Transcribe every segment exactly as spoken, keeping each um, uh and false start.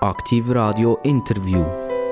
Aktiv Radio Interview.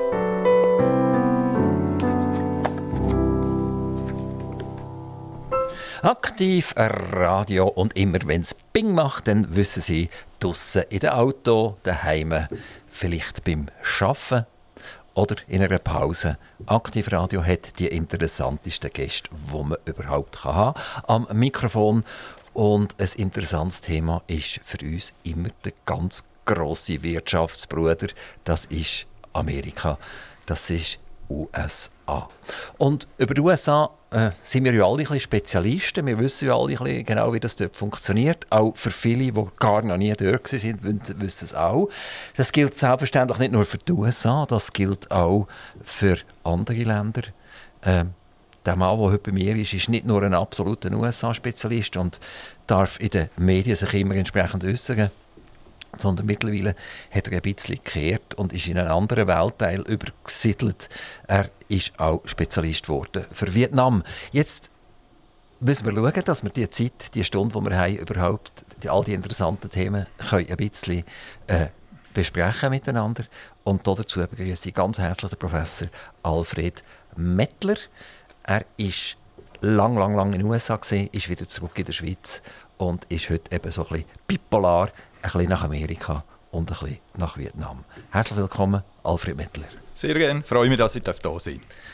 Aktiv Radio und immer wenn es Bing macht, dann wissen Sie, draussen in dem Auto, daheim, vielleicht beim Arbeiten oder in einer Pause. Aktiv Radio hat die interessantesten Gäste, die man überhaupt haben kann, am Mikrofon. Und ein interessantes Thema ist für uns immer der ganz grosse Wirtschaftsbruder. Das ist Amerika. Das ist U S A. Und über die U S A äh, sind wir ja alle ein bisschen Spezialisten. Wir wissen ja alle ein bisschen genau, wie das dort funktioniert. Auch für viele, die gar noch nie dort waren, wissen es auch. Das gilt selbstverständlich nicht nur für die U S A, das gilt auch für andere Länder. Äh, Der Mann, der heute bei mir ist, ist nicht nur ein absoluter U S A-Spezialist und darf in den Medien sich immer entsprechend äußern, sondern mittlerweile hat er ein bisschen gekehrt und ist in einen anderen Weltteil übergesiedelt. Er ist auch Spezialist geworden für Vietnam. Jetzt müssen wir schauen, dass wir die Zeit, die Stunde, die wir haben, überhaupt die, all die interessanten Themen können ein bisschen äh, besprechen miteinander. Und dazu begrüße ich ganz herzlich den Professor Alfred Mettler. Er ist lang, lang, lang in den U S A gewesen, ist wieder zurück in der Schweiz und ist heute eben so ein bisschen bipolar, ein bisschen nach Amerika und ein bisschen nach Vietnam. Herzlich willkommen, Alfred Mettler. Sehr gerne, freue mich, dass ich da sein darf.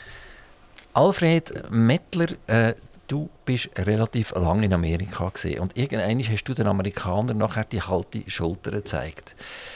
Alfred Mettler, äh, du bist relativ lange in Amerika gewesen und irgendwann hast du den Amerikanern nachher die kalte Schulter gezeigt.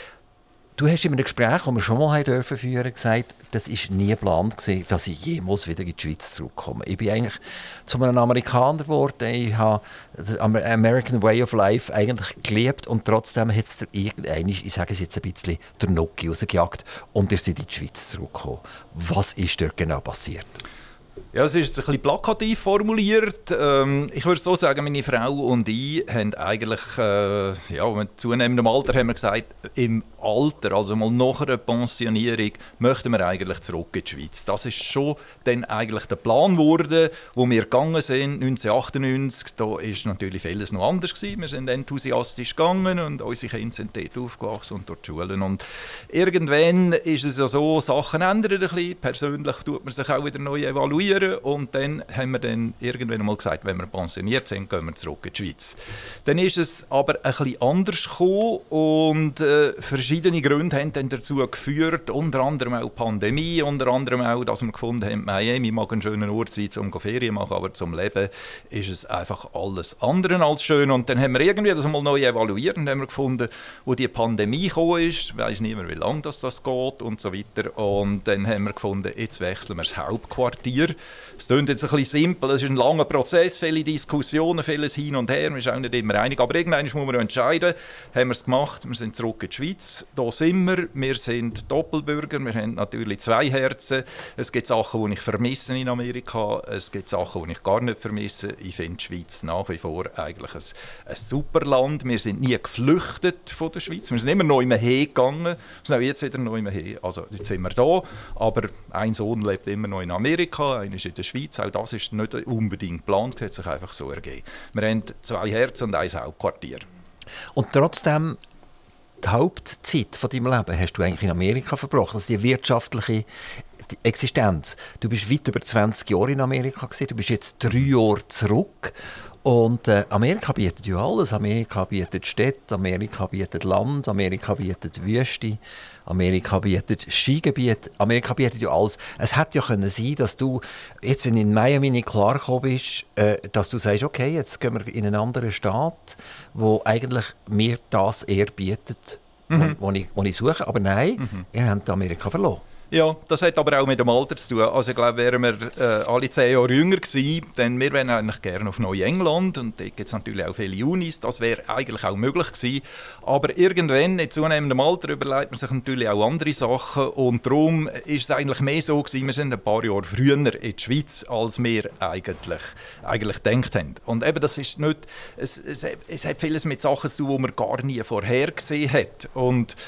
Du hast in einem Gespräch, das wir schon mal führen durften, gesagt, das war nie geplant, dass ich jemals wieder in die Schweiz zurückkomme. Ich bin eigentlich zu einem Amerikaner geworden. Ich habe den American Way of Life eigentlich geliebt und trotzdem hat es dir irgendwann, ich sage es jetzt ein bisschen, der Noki rausgejagt und ihr seid in die Schweiz zurückgekommen. Was ist dort genau passiert? Ja, es ist jetzt ein bisschen plakativ formuliert. Ähm, ich würde so sagen, meine Frau und ich haben eigentlich, äh, ja, mit zunehmendem Alter haben wir gesagt, im Alter, also mal nach einer Pensionierung, möchten wir eigentlich zurück in die Schweiz. Das ist schon dann eigentlich der Plan geworden, wo wir gegangen sind, neunzehnhundertachtundneunzig. Da ist natürlich vieles noch anders gewesen. Wir sind enthusiastisch gegangen und unsere Kinder sind dort aufgewachsen und dort Schulen. Und irgendwann ist es ja so, Sachen ändern ein bisschen. Persönlich tut man sich auch wieder neu evaluieren. Und dann haben wir dann irgendwann einmal gesagt, wenn wir pensioniert sind, gehen wir zurück in die Schweiz. Dann ist es aber ein bisschen anders gekommen und äh, verschiedene Gründe haben dann dazu geführt, unter anderem auch die Pandemie, unter anderem auch, dass wir gefunden haben, Miami mag ein schöner Ort sein, um Ferien zu machen, aber zum Leben ist es einfach alles andere als schön. Und dann haben wir irgendwie das mal neu evaluiert und haben wir gefunden, wo die Pandemie gekommen ist, weiss nicht mehr, wie lange das, das geht und so weiter. Und dann haben wir gefunden, jetzt wechseln wir das Hauptquartier. Es klingt jetzt ein bisschen simpel, es ist ein langer Prozess, viele Diskussionen, vieles hin und her, wir sind auch nicht immer einig, aber irgendwann muss man entscheiden, haben wir es gemacht, wir sind zurück in die Schweiz, da sind wir, wir sind Doppelbürger, wir haben natürlich zwei Herzen, es gibt Sachen, die ich vermisse in Amerika, es gibt Sachen, die ich gar nicht vermisse, ich finde die Schweiz nach wie vor eigentlich ein, ein super Land, wir sind nie geflüchtet von der Schweiz, wir sind immer neu hingegangen, wir sind auch jetzt wieder neu hin, also jetzt sind wir da, aber ein Sohn lebt immer noch in Amerika, einer ist in der Schweiz, auch das ist nicht unbedingt geplant, es hat sich einfach so ergeben. Wir haben zwei Herzen und ein Hauptquartier. Und trotzdem, die Hauptzeit von deinem Leben hast du eigentlich in Amerika verbracht, also die wirtschaftliche Existenz. Du bist weit über zwanzig Jahre in Amerika gewesen, du bist jetzt drei Jahre zurück. Und äh, Amerika bietet ja alles. Amerika bietet Städte, Amerika bietet Land, Amerika bietet Wüste, Amerika bietet Skigebiet, Amerika bietet ja alles. Es hätte ja können sein, dass du jetzt in Miami nicht klar gekommen bist, äh, dass du sagst, okay, jetzt gehen wir in einen anderen Staat, wo eigentlich mir das eher bietet, mhm. wo, wo, ich, wo ich suche. Aber nein, mhm. ihr habt Amerika verloren. Ja, das hat aber auch mit dem Alter zu tun. Also ich glaube, wären wir äh, alle zehn Jahre jünger gewesen, dann wir wären eigentlich gerne auf Neuengland und da gibt es natürlich auch viele Unis, das wäre eigentlich auch möglich gewesen. Aber irgendwann, in zunehmendem Alter, überlegt man sich natürlich auch andere Sachen und darum ist es eigentlich mehr so gewesen, wir sind ein paar Jahre früher in die Schweiz, als wir eigentlich, eigentlich gedacht haben. Und eben, das ist nicht, es, es, es hat vieles mit Sachen zu tun, die man gar nie vorhergesehen hat. Und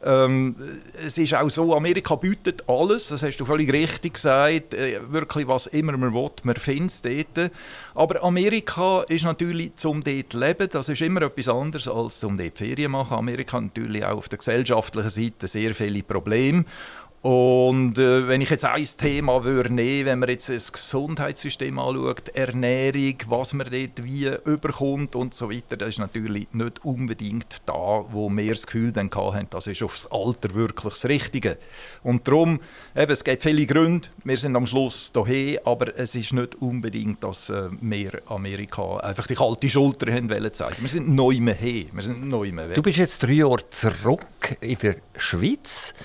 Ähm, es ist auch so, Amerika bietet alles, das hast du völlig richtig gesagt, äh, wirklich was immer man will, man findet es dort. Aber Amerika ist natürlich, zum dort zu leben, das ist immer etwas anderes als zum dort Ferien machen. Amerika hat natürlich auch auf der gesellschaftlichen Seite sehr viele Probleme. Und äh, wenn ich jetzt ein Thema würde nehmen, wenn man jetzt das Gesundheitssystem anschaut, Ernährung, was man dort wie überkommt und so weiter, das ist natürlich nicht unbedingt da, wo wir das Gefühl dann hatten, das ist aufs Alter wirklich das Richtige. Und darum, eben, es gibt viele Gründe, wir sind am Schluss daheim, aber es ist nicht unbedingt, dass äh, wir Amerika einfach die kalte Schulter haben wollen zeigen. Wir sind neu mehr her, wir sind neu mehr weg. Du bist jetzt drei Jahre zurück in der Schweiz.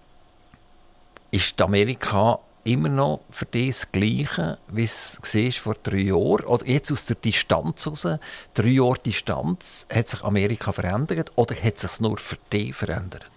Ist Amerika immer noch für dich das Gleiche, wie es war vor drei Jahren? Oder jetzt aus der Distanz heraus, drei Jahre Distanz, hat sich Amerika verändert oder hat es sich nur für dich verändert?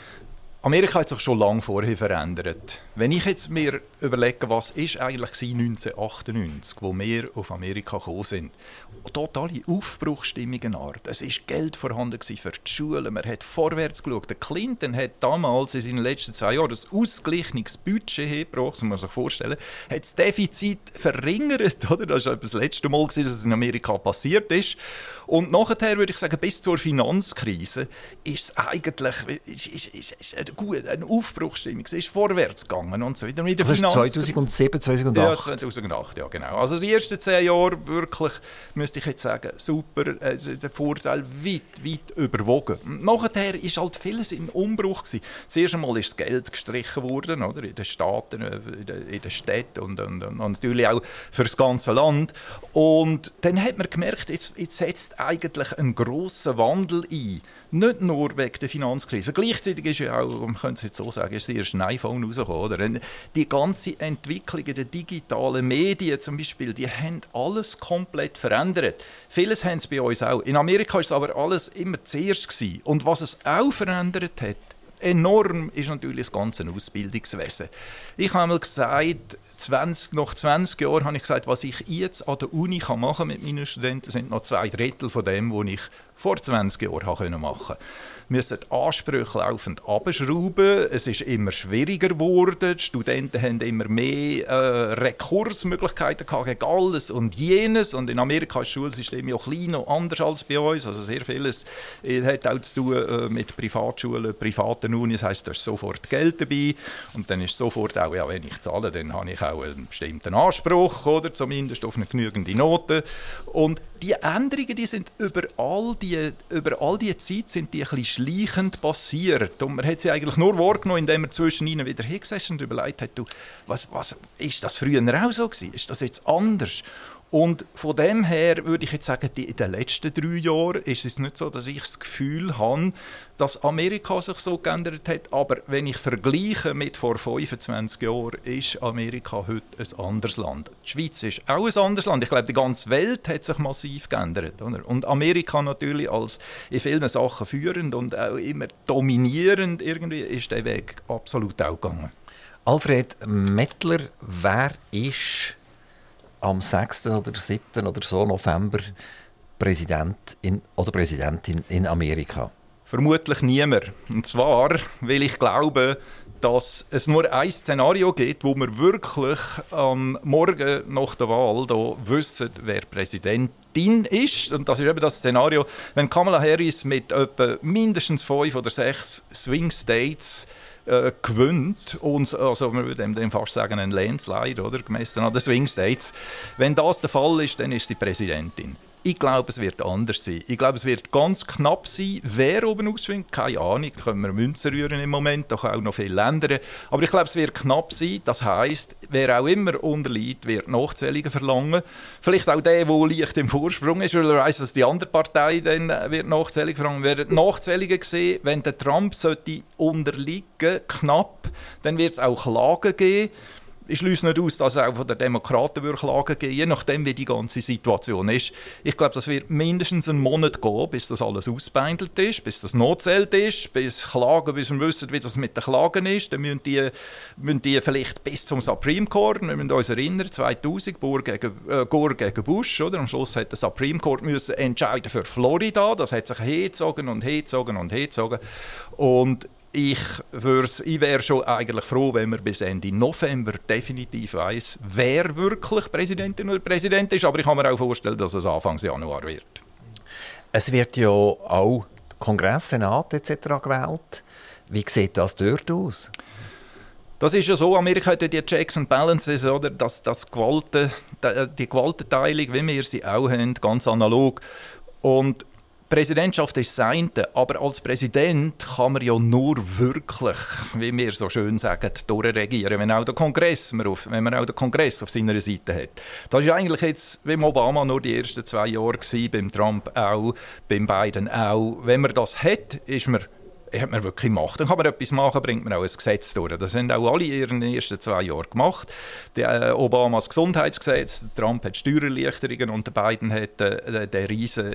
Amerika hat sich schon lange vorher verändert. Wenn ich jetzt mir überlege, was ist eigentlich neunzehnhundertachtundneunzig, wo wir auf Amerika gekommen sind, totale Aufbruchsstimmung Art. Es war Geld vorhanden für die Schulen, man hat vorwärts geschaut. Der Clinton hat damals in seinen letzten zwei Jahren ein ausgeglichenes Budget hergebracht, das muss man sich vorstellen, hat das Defizit verringert. Oder? Das war das letzte Mal, dass es in Amerika passiert ist. Und nachher würde ich sagen, bis zur Finanzkrise ist es eigentlich ist, ist, ist, ist eine, gute, eine Aufbruchsstimmung. Es ist vorwärts gegangen und so weiter. Mit der das ist zweitausendsieben, zweitausendacht? Ja, zweitausendacht, ja genau. Also die ersten zehn Jahre wirklich, müsste ich jetzt sagen, super, also der Vorteil weit, weit überwogen. Nachher war halt vieles im Umbruch gewesen. Zuerst einmal ist das Geld gestrichen worden, oder? In den Staaten, in den Städten und, und, und natürlich auch für das ganze Land. Und dann hat man gemerkt, jetzt, jetzt setzt eigentlich einen grossen Wandel ein. Nicht nur wegen der Finanzkrise. Gleichzeitig ist ja auch, man könnte es jetzt so sagen, ist erst ein iPhone rausgekommen. Oder? Die ganze Entwicklung der digitalen Medien zum Beispiel, die haben alles komplett verändert. Vieles haben sie bei uns auch. In Amerika war es aber alles immer zuerst gewesen. Und was es auch verändert hat, enorm, ist natürlich das ganze Ausbildungswesen. Ich habe einmal gesagt, zwanzig, nach zwanzig Jahren habe ich gesagt, was ich jetzt an der Uni machen kann mit meinen Studenten, sind noch zwei Drittel von dem, was ich vor zwanzig Jahren machen konnte. Wir müssen die Ansprüche laufend abschrauben. Es ist immer schwieriger geworden. Die Studenten haben immer mehr äh, Rekursmöglichkeiten gehabt gegen alles und jenes. Und in Amerika ist das Schulsystem ja klein und anders als bei uns. Also sehr vieles äh, hat auch zu tun äh, mit Privatschulen, privaten Unis. Das heisst, da ist sofort Geld dabei. Und dann ist sofort auch, ja, wenn ich zahle, dann habe ich auch einen bestimmten Anspruch, oder zumindest auf eine genügende Note. Und die Änderungen, die sind über all die, über all die Zeit sind die ein bisschen schleichend passiert. Und man hat sie eigentlich nur wahrgenommen, indem man zwischen ihnen wieder hingesessen und überlegt hat, du, was, was, ist das früher auch so gewesen? Ist das jetzt anders? Und von dem her würde ich jetzt sagen, in den letzten drei Jahren ist es nicht so, dass ich das Gefühl habe, dass Amerika sich so geändert hat. Aber wenn ich vergleiche mit vor fünfundzwanzig Jahren, ist Amerika heute ein anderes Land. Die Schweiz ist auch ein anderes Land. Ich glaube, die ganze Welt hat sich massiv geändert. Oder? Und Amerika natürlich als in vielen Sachen führend und auch immer dominierend irgendwie, ist der Weg absolut auch gegangen. Alfred Mettler, wer ist am sechsten oder siebten oder so November Präsident in, oder Präsidentin in Amerika? Vermutlich niemand. Und zwar, weil ich glaube, dass es nur ein Szenario gibt, wo wir wirklich am Morgen nach der Wahl da wissen, wer Präsidentin ist. Und das ist eben das Szenario, wenn Kamala Harris mit etwa mindestens fünf oder sechs Swing States äh, gewinnt, und, also man würde dem fast sagen, ein Landslide, oder, gemessen an den Swing States. Wenn das der Fall ist, dann ist sie Präsidentin. Ich glaube, es wird anders sein. Ich glaube, es wird ganz knapp sein, wer oben ausschwingt. Keine Ahnung, da können wir Münzen rühren im Moment, da kann auch noch viel ändern. Aber ich glaube, es wird knapp sein. Das heisst, wer auch immer unterliegt, wird Nachzählungen verlangen. Vielleicht auch der, der leicht im Vorsprung ist, weil er weiss, dass die andere Partei dann wird Nachzählungen verlangen. Wir werden Nachzählungen sehen, wenn der Trump sollte unterliegen, knapp, dann wird es auch Klagen geben. Ich schließe nicht aus, dass es auch von den Demokraten Klagen geben, je nachdem, wie die ganze Situation ist. Ich glaube, das wird mindestens einen Monat gehen, bis das alles ausbeindelt ist, bis das notgezählt ist, bis Klagen, bis wir wissen, wie das mit den Klagen ist. Dann müssen die, müssen die vielleicht bis zum Supreme Court, wir müssen uns erinnern, zweitausend, Gore gegen, äh, Gore gegen Bush, oder? Am Schluss hat der Supreme Court müssen entscheiden für Florida. Das hat sich hergezogen und hergezogen und hergezogen. Und Ich, ich wäre schon eigentlich froh, wenn man bis Ende November definitiv weiss, wer wirklich Präsidentin oder Präsident ist. Aber ich kann mir auch vorstellen, dass es Anfang Januar wird. Es wird ja auch Kongress, Senat et cetera gewählt. Wie sieht das dort aus? Das ist ja so, Amerika hat ja die Checks and Balances, oder? Das, das Gewalten, die Gewaltenteilung, wie wir sie auch haben, ganz analog. Und die Präsidentschaft ist das eine, aber als Präsident kann man ja nur wirklich, wie wir so schön sagen, durchregieren, wenn, auch der Kongress, wenn man auch den Kongress auf seiner Seite hat. Das war eigentlich jetzt, wie Obama nur die ersten zwei Jahre gewesen, beim Trump auch, beim Biden auch. Wenn man das hat, ist man hat man wirklich Macht. Dann kann man etwas machen, bringt man auch ein Gesetz durch. Das haben auch alle in den ersten zwei Jahren gemacht. Der, äh, Obama das Gesundheitsgesetz, Trump hat Steuererleichterungen und der Biden hat äh, den riesen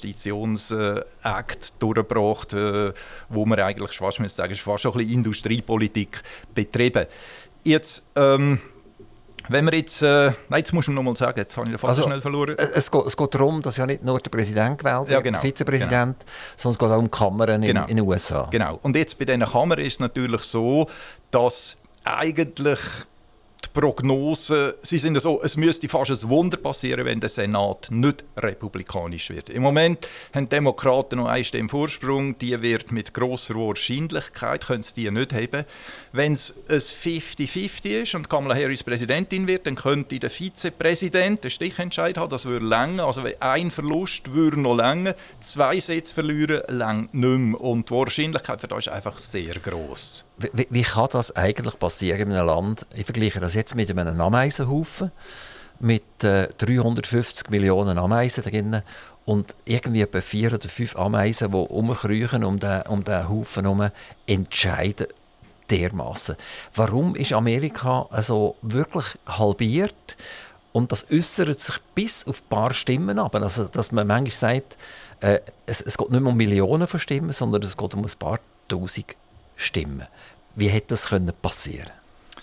Investitionsakt durchgebracht, äh, wo man eigentlich fast, muss sagen, fast schon ein bisschen Industriepolitik betrieben. Jetzt, ähm, wenn wir jetzt, äh, nein, jetzt muss ich noch mal sagen, jetzt habe ich den Faden also, schnell verloren. Es geht, es geht darum, dass ja nicht nur der Präsident gewählt wird, ja, genau, der Vizepräsident, genau. sondern es geht auch um Kammern genau. in, in den U S A. Genau. Und jetzt bei diesen Kammern ist es natürlich so, dass eigentlich die Prognosen, sie sind so, es müsste fast ein Wunder passieren, wenn der Senat nicht republikanisch wird. Im Moment haben die Demokraten noch einen Stimme Vorsprung, die wird mit grosser Wahrscheinlichkeit, können sie die nicht haben. Wenn es ein fünfzig fünfzig ist und Kamala Harris Präsidentin wird, dann könnte der Vizepräsident den Stichentscheid haben, das würde länger. Also ein Verlust würde noch länger, zwei Sätze verlieren, länger nicht mehr. Und die Wahrscheinlichkeit für das ist einfach sehr gross. Wie, wie kann das eigentlich passieren in einem Land? Ich vergleiche das jetzt mit einem Ameisenhaufen, mit äh, dreihundertfünfzig Millionen Ameisen drin und irgendwie etwa vier oder fünf Ameisen, die rumkriechen um den, um den Haufen herum, entscheiden dermassen. Warum ist Amerika also wirklich halbiert? Und das äußert sich bis auf ein paar Stimmen ab. Also, dass man manchmal sagt, äh, es, es geht nicht mehr um Millionen von Stimmen, sondern es geht um ein paar Tausend Stimmen. Wie hätte das können passieren?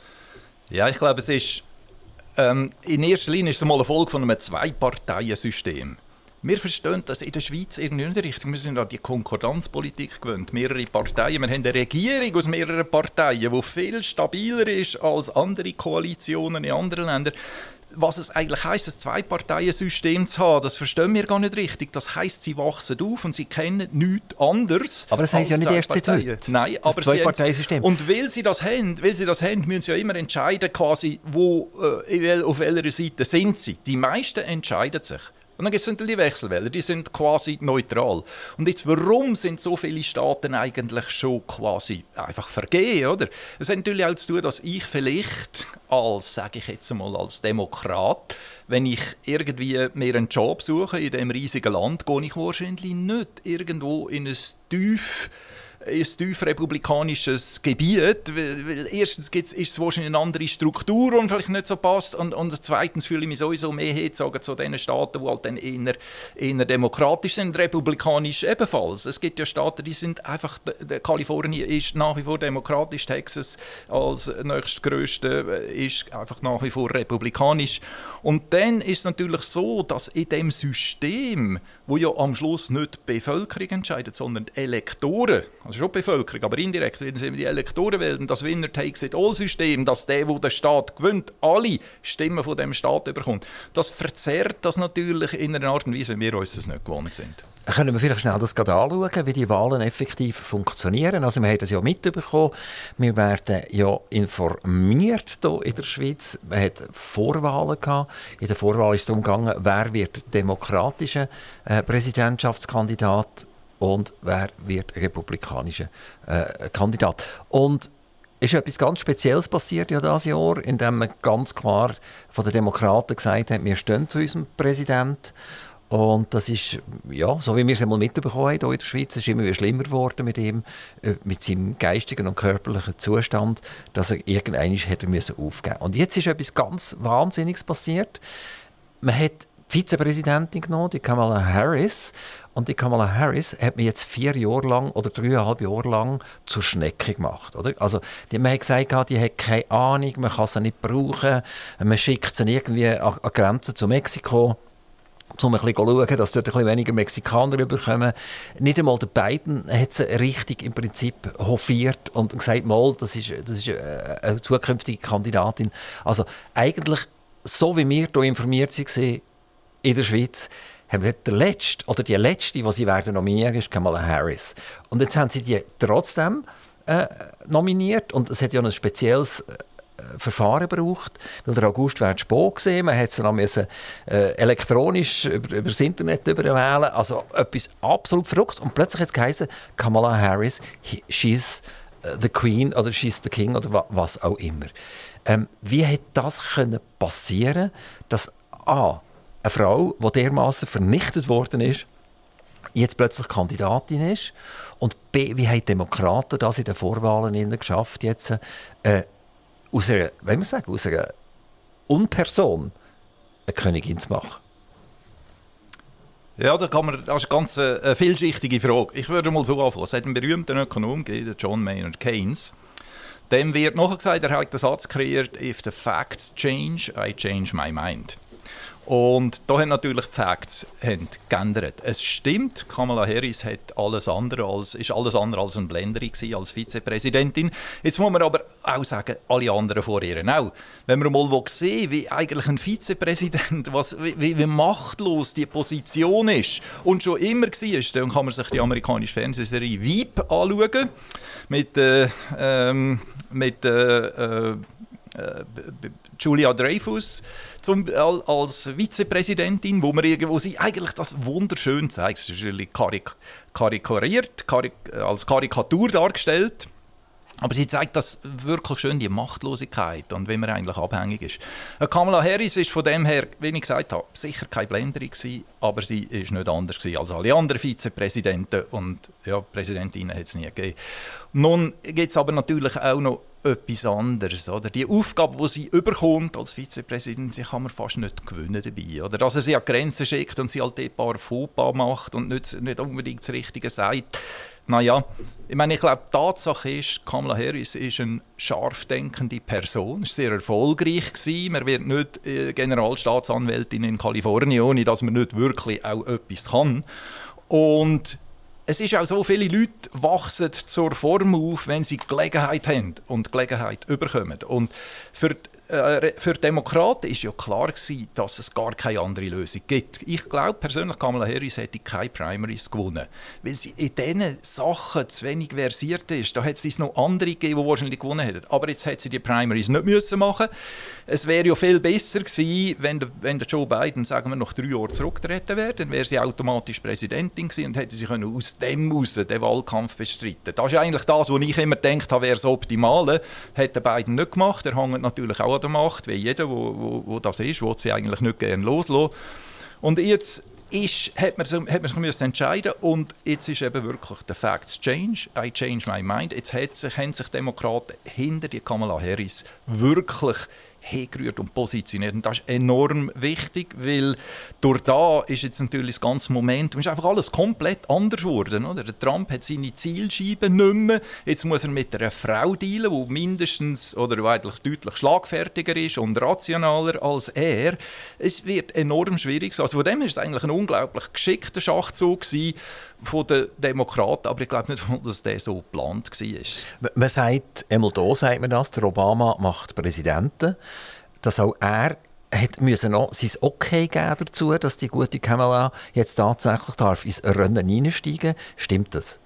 Ja, ich glaube, es ist ähm, in erster Linie ist es mal eine Folge von einem Zwei-Parteien-System. Wir verstehen das in der Schweiz irgendwie nicht richtig. Wir sind an die Konkordanzpolitik gewöhnt. Mehrere Parteien. Wir haben eine Regierung aus mehreren Parteien, die viel stabiler ist als andere Koalitionen in anderen Ländern. Was es eigentlich heisst, ein Zwei-Parteien-System zu haben, das verstehen wir gar nicht richtig. Das heisst, sie wachsen auf und sie kennen nichts anderes. Aber das heisst ja nicht erst seit heute. Nein, das aber Zwei-Parteien-System. Und weil sie das haben, weil sie das haben, müssen sie ja immer entscheiden, quasi, wo, äh, auf welcher Seite sind sie. Die meisten entscheiden sich. Und dann gibt es natürlich Wechselwähler, die sind quasi neutral. Und jetzt, warum sind so viele Staaten eigentlich schon quasi einfach vergeben, oder? Es hat natürlich auch zu tun, dass ich vielleicht als, sage ich jetzt mal, als Demokrat, wenn ich irgendwie mir einen Job suche in diesem riesigen Land, gehe ich wahrscheinlich nicht irgendwo in ein tief ein tief republikanisches Gebiet, weil, weil erstens ist es wahrscheinlich eine andere Struktur und vielleicht nicht so passt und, und zweitens fühle ich mich sowieso mehr hingezogen zu den Staaten, die halt dann eher, eher demokratisch sind, republikanisch ebenfalls. Es gibt ja Staaten, die sind einfach, der Kalifornien ist nach wie vor demokratisch, Texas als nächstgrößte ist einfach nach wie vor republikanisch. Und dann ist es natürlich so, dass in dem System, wo ja am Schluss nicht die Bevölkerung entscheidet, sondern die Elektoren, also schon die Bevölkerung, aber indirekt, wenn sie die Elektoren wählen, das Winner-Takes-it-all-System, dass der, der den Staat gewinnt, alle Stimmen von dem Staat bekommt, das verzerrt das natürlich in einer Art und Weise, wie wir uns das nicht gewohnt sind. Können wir vielleicht schnell das gerade anschauen, wie die Wahlen effektiv funktionieren? Also wir haben das ja mitbekommen, wir werden ja informiert hier in der Schweiz. Man hat Vorwahlen gehabt. In der Vorwahl ist es darum gegangen, wer wird demokratischer äh, Präsidentschaftskandidat und wer wird republikanischer äh, Kandidat. Und es ist etwas ganz Spezielles passiert ja dieses Jahr, indem man ganz klar von den Demokraten gesagt hat, wir stehen zu unserem Präsidenten. Und das ist, ja, so wie wir es einmal mitbekommen haben hier in der Schweiz, es ist immer wieder schlimmer geworden mit ihm, mit seinem geistigen und körperlichen Zustand, dass er irgendwann hätte müssen aufgeben. Und jetzt ist etwas ganz Wahnsinniges passiert. Man hat die Vizepräsidentin genommen, die Kamala Harris, und die Kamala Harris hat man jetzt vier Jahre lang oder dreieinhalb Jahre lang zur Schnecke gemacht. Oder? Also, die, man hat gesagt, die hat keine Ahnung, man kann sie nicht brauchen, man schickt sie irgendwie an, an Grenzen zu Mexiko. um ein bisschen zu schauen, dass dort ein bisschen weniger Mexikaner rüberkommen. Nicht einmal der Biden hat sie richtig im Prinzip hofiert und gesagt, mal, das ist, das ist eine zukünftige Kandidatin. Also eigentlich, so wie wir hier informiert waren in der Schweiz, haben wir der letzte, oder die letzte, die sie werden nominieren, ist Kamala Harris. Und jetzt haben sie die trotzdem äh, nominiert und es hat ja ein spezielles äh, Verfahren braucht, weil der August wäre zu spät gewesen. Man hätte es dann müssen, äh, elektronisch über, über das Internet überwählen. Also etwas absolut Verrücktes. Und plötzlich hat es geheißen, Kamala Harris, he, she's the Queen oder she's the King oder wa, was auch immer. Ähm, wie hätte das können passieren, dass A, eine Frau, die dermaßen vernichtet worden ist, jetzt plötzlich Kandidatin ist und B, wie haben die Demokraten das in den Vorwahlen geschafft, jetzt äh, aus einer, wenn wir sagen, aus einer Unperson eine Königin zu machen? Ja, da kann man, das ist eine ganz äh, vielschichtige Frage. Ich würde mal so anfangen. Es hat einen berühmten Ökonom gegeben, John Maynard Keynes. Dem wird nachher gesagt, er hat den Satz kreiert, if the facts change, I change my mind. Und da haben natürlich die Facts haben geändert. Es stimmt, Kamala Harris hat alles andere als, ist alles andere als eine Blenderin gewesen, als Vizepräsidentin. Jetzt muss man aber auch sagen, alle anderen vor ihr auch. Wenn man mal sehen, wie eigentlich ein Vizepräsident, was, wie, wie machtlos die Position ist und schon immer war, dann kann man sich die amerikanische Fernsehserie Veep anschauen mit, äh, ähm, mit äh, äh, Julia Dreyfus zum, als Vizepräsidentin, wo, man, wo sie eigentlich das wunderschön zeigt. Es ist natürlich karik- karikuriert, karik- als Karikatur dargestellt. Aber sie zeigt das wirklich schön, die Machtlosigkeit und wie man eigentlich abhängig ist. Kamala Harris ist von dem her, wie ich gesagt habe, sicher keine Blenderin gewesen, aber sie ist nicht anders gewesen als alle anderen Vizepräsidenten und ja, Präsidentinnen hat es nie gegeben. Nun gibt es aber natürlich auch noch etwas anderes. Oder? Die Aufgabe, die sie überkommt als Vizepräsidentin, kann man fast nicht gewinnen dabei. Oder? Dass er sie an die Grenzen schickt und sie halt ein paar Fauxpas macht und nicht, nicht unbedingt das Richtige sagt. Naja, ich meine, ich glaube, die Tatsache ist, Kamala Harris ist eine scharf denkende Person, ist sehr erfolgreich gewesen. Man wird nicht äh, Generalstaatsanwältin in Kalifornien, ohne dass man nicht wirklich auch etwas kann. Und es ist auch so, viele Leute wachsen zur Form auf, wenn sie Gelegenheit haben und Gelegenheit überkommen. Und für, äh, für Demokraten war ja klar gewesen, dass es gar keine andere Lösung gibt. Ich glaube persönlich, Kamala Harris hätte keine Primaries gewonnen, weil sie in diesen Sachen zu wenig versiert ist. Da hätte es noch andere gegeben, die wahrscheinlich gewonnen hätten. Aber jetzt hätte sie die Primaries nicht müssen machen. Es wäre ja viel besser gewesen, wenn der, wenn der Joe Biden, sagen wir, nach drei Jahren zurückgetreten wäre, dann wäre sie automatisch Präsidentin gewesen und hätte sie können aus dem heraus den Wahlkampf bestreiten. Das ist eigentlich das, was ich immer gedacht habe, wäre das Optimale. Hat der Biden nicht gemacht. Er hängt natürlich auch an der Macht, wie jeder, wo, wo, wo das ist, will sie eigentlich nicht gerne loslassen. Und jetzt ist, hat man, hat man sich müssen entscheiden und jetzt ist eben wirklich der Facts change, I change my mind. Jetzt hat sich, haben sich Demokraten hinter die Kamala Harris wirklich hergerührt und positioniert. Und das ist enorm wichtig, weil durch da ist jetzt natürlich das ganze Momentum, ist einfach alles komplett anders geworden. Oder? Der Trump hat seine Zielscheibe nicht mehr. Jetzt muss er mit einer Frau dealen, die mindestens oder eigentlich deutlich schlagfertiger ist und rationaler als er. Es wird enorm schwierig. Also von dem ist es eigentlich ein unglaublich geschickter Schachzug von den Demokraten, aber ich glaube nicht, dass der so geplant war. Man sagt, einmal da sagt man das, der Obama macht Präsidenten, dass auch er hat müssen noch sein Okay geben dazu, dass die gute Kamala jetzt tatsächlich darf ins Rennen hineinsteigen. Stimmt das?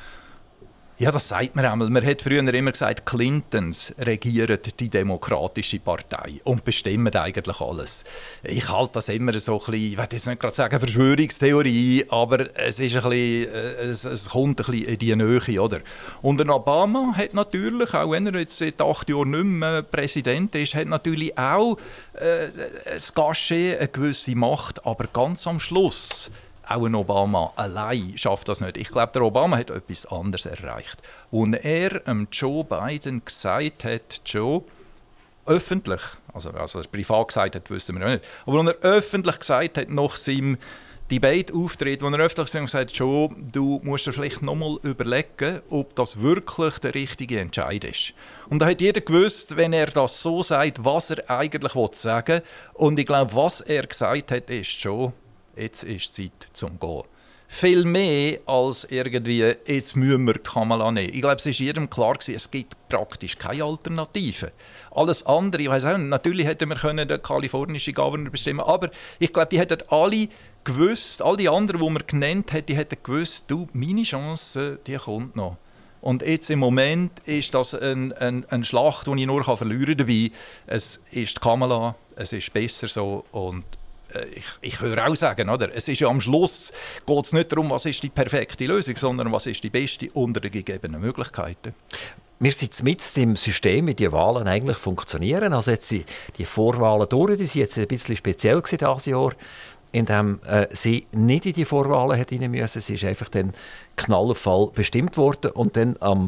Ja, das sagt man einmal. Man hat früher immer gesagt, Clintons regieren die Demokratische Partei und bestimmen eigentlich alles. Ich halte das immer so ein bisschen, ich will jetzt nicht gerade sagen Verschwörungstheorie, aber es, ist ein bisschen, es, es kommt ein bisschen in die Nähe, oder? Und der Obama hat natürlich, auch wenn er jetzt seit acht Jahren nicht mehr Präsident ist, hat natürlich auch äh, das Cachet, eine gewisse Macht, aber ganz am Schluss auch ein Obama allein schafft das nicht. Ich glaube, der Obama hat etwas anderes erreicht. Und er ähm, Joe Biden gesagt hat, Joe, öffentlich, also, also er privat gesagt hat, wissen wir nicht, aber wenn er öffentlich gesagt hat, nach seinem Debate-Auftritt, wo er öffentlich gesagt hat, Joe, du musst dir vielleicht nochmal überlegen, ob das wirklich der richtige Entscheid ist. Und da hat jeder gewusst, wenn er das so sagt, was er eigentlich sagen will. Und ich glaube, was er gesagt hat, ist, Joe, jetzt ist Zeit zum Gehen. Viel mehr als irgendwie, jetzt müssen wir die Kamala nehmen. Ich glaube, es war jedem klar gewesen, es gibt praktisch keine Alternative. Alles andere, ich weiss auch nicht, natürlich hätten wir können den kalifornischen Governor bestimmen, aber ich glaube, die hätten alle gewusst, all die anderen, die man genannt hat, die hätten gewusst, du, meine Chance, die kommt noch. Und jetzt im Moment ist das eine ein, ein Schlacht, die ich nur verlieren kann dabei. Es ist die Kamala, es ist besser so und Ich, ich würde auch sagen, oder? Es ist ja am Schluss geht es nicht darum, was ist die perfekte Lösung, sondern was ist die beste unter den gegebenen Möglichkeiten. Wir sind mit dem System, wie die Wahlen eigentlich funktionieren. Also jetzt die, die Vorwahlen durch, die sind jetzt ein bisschen speziell dieses Jahr, indem äh, sie nicht in die Vorwahlen hat rein müssen. Sie ist einfach dann Knallerfall bestimmt worden und dann am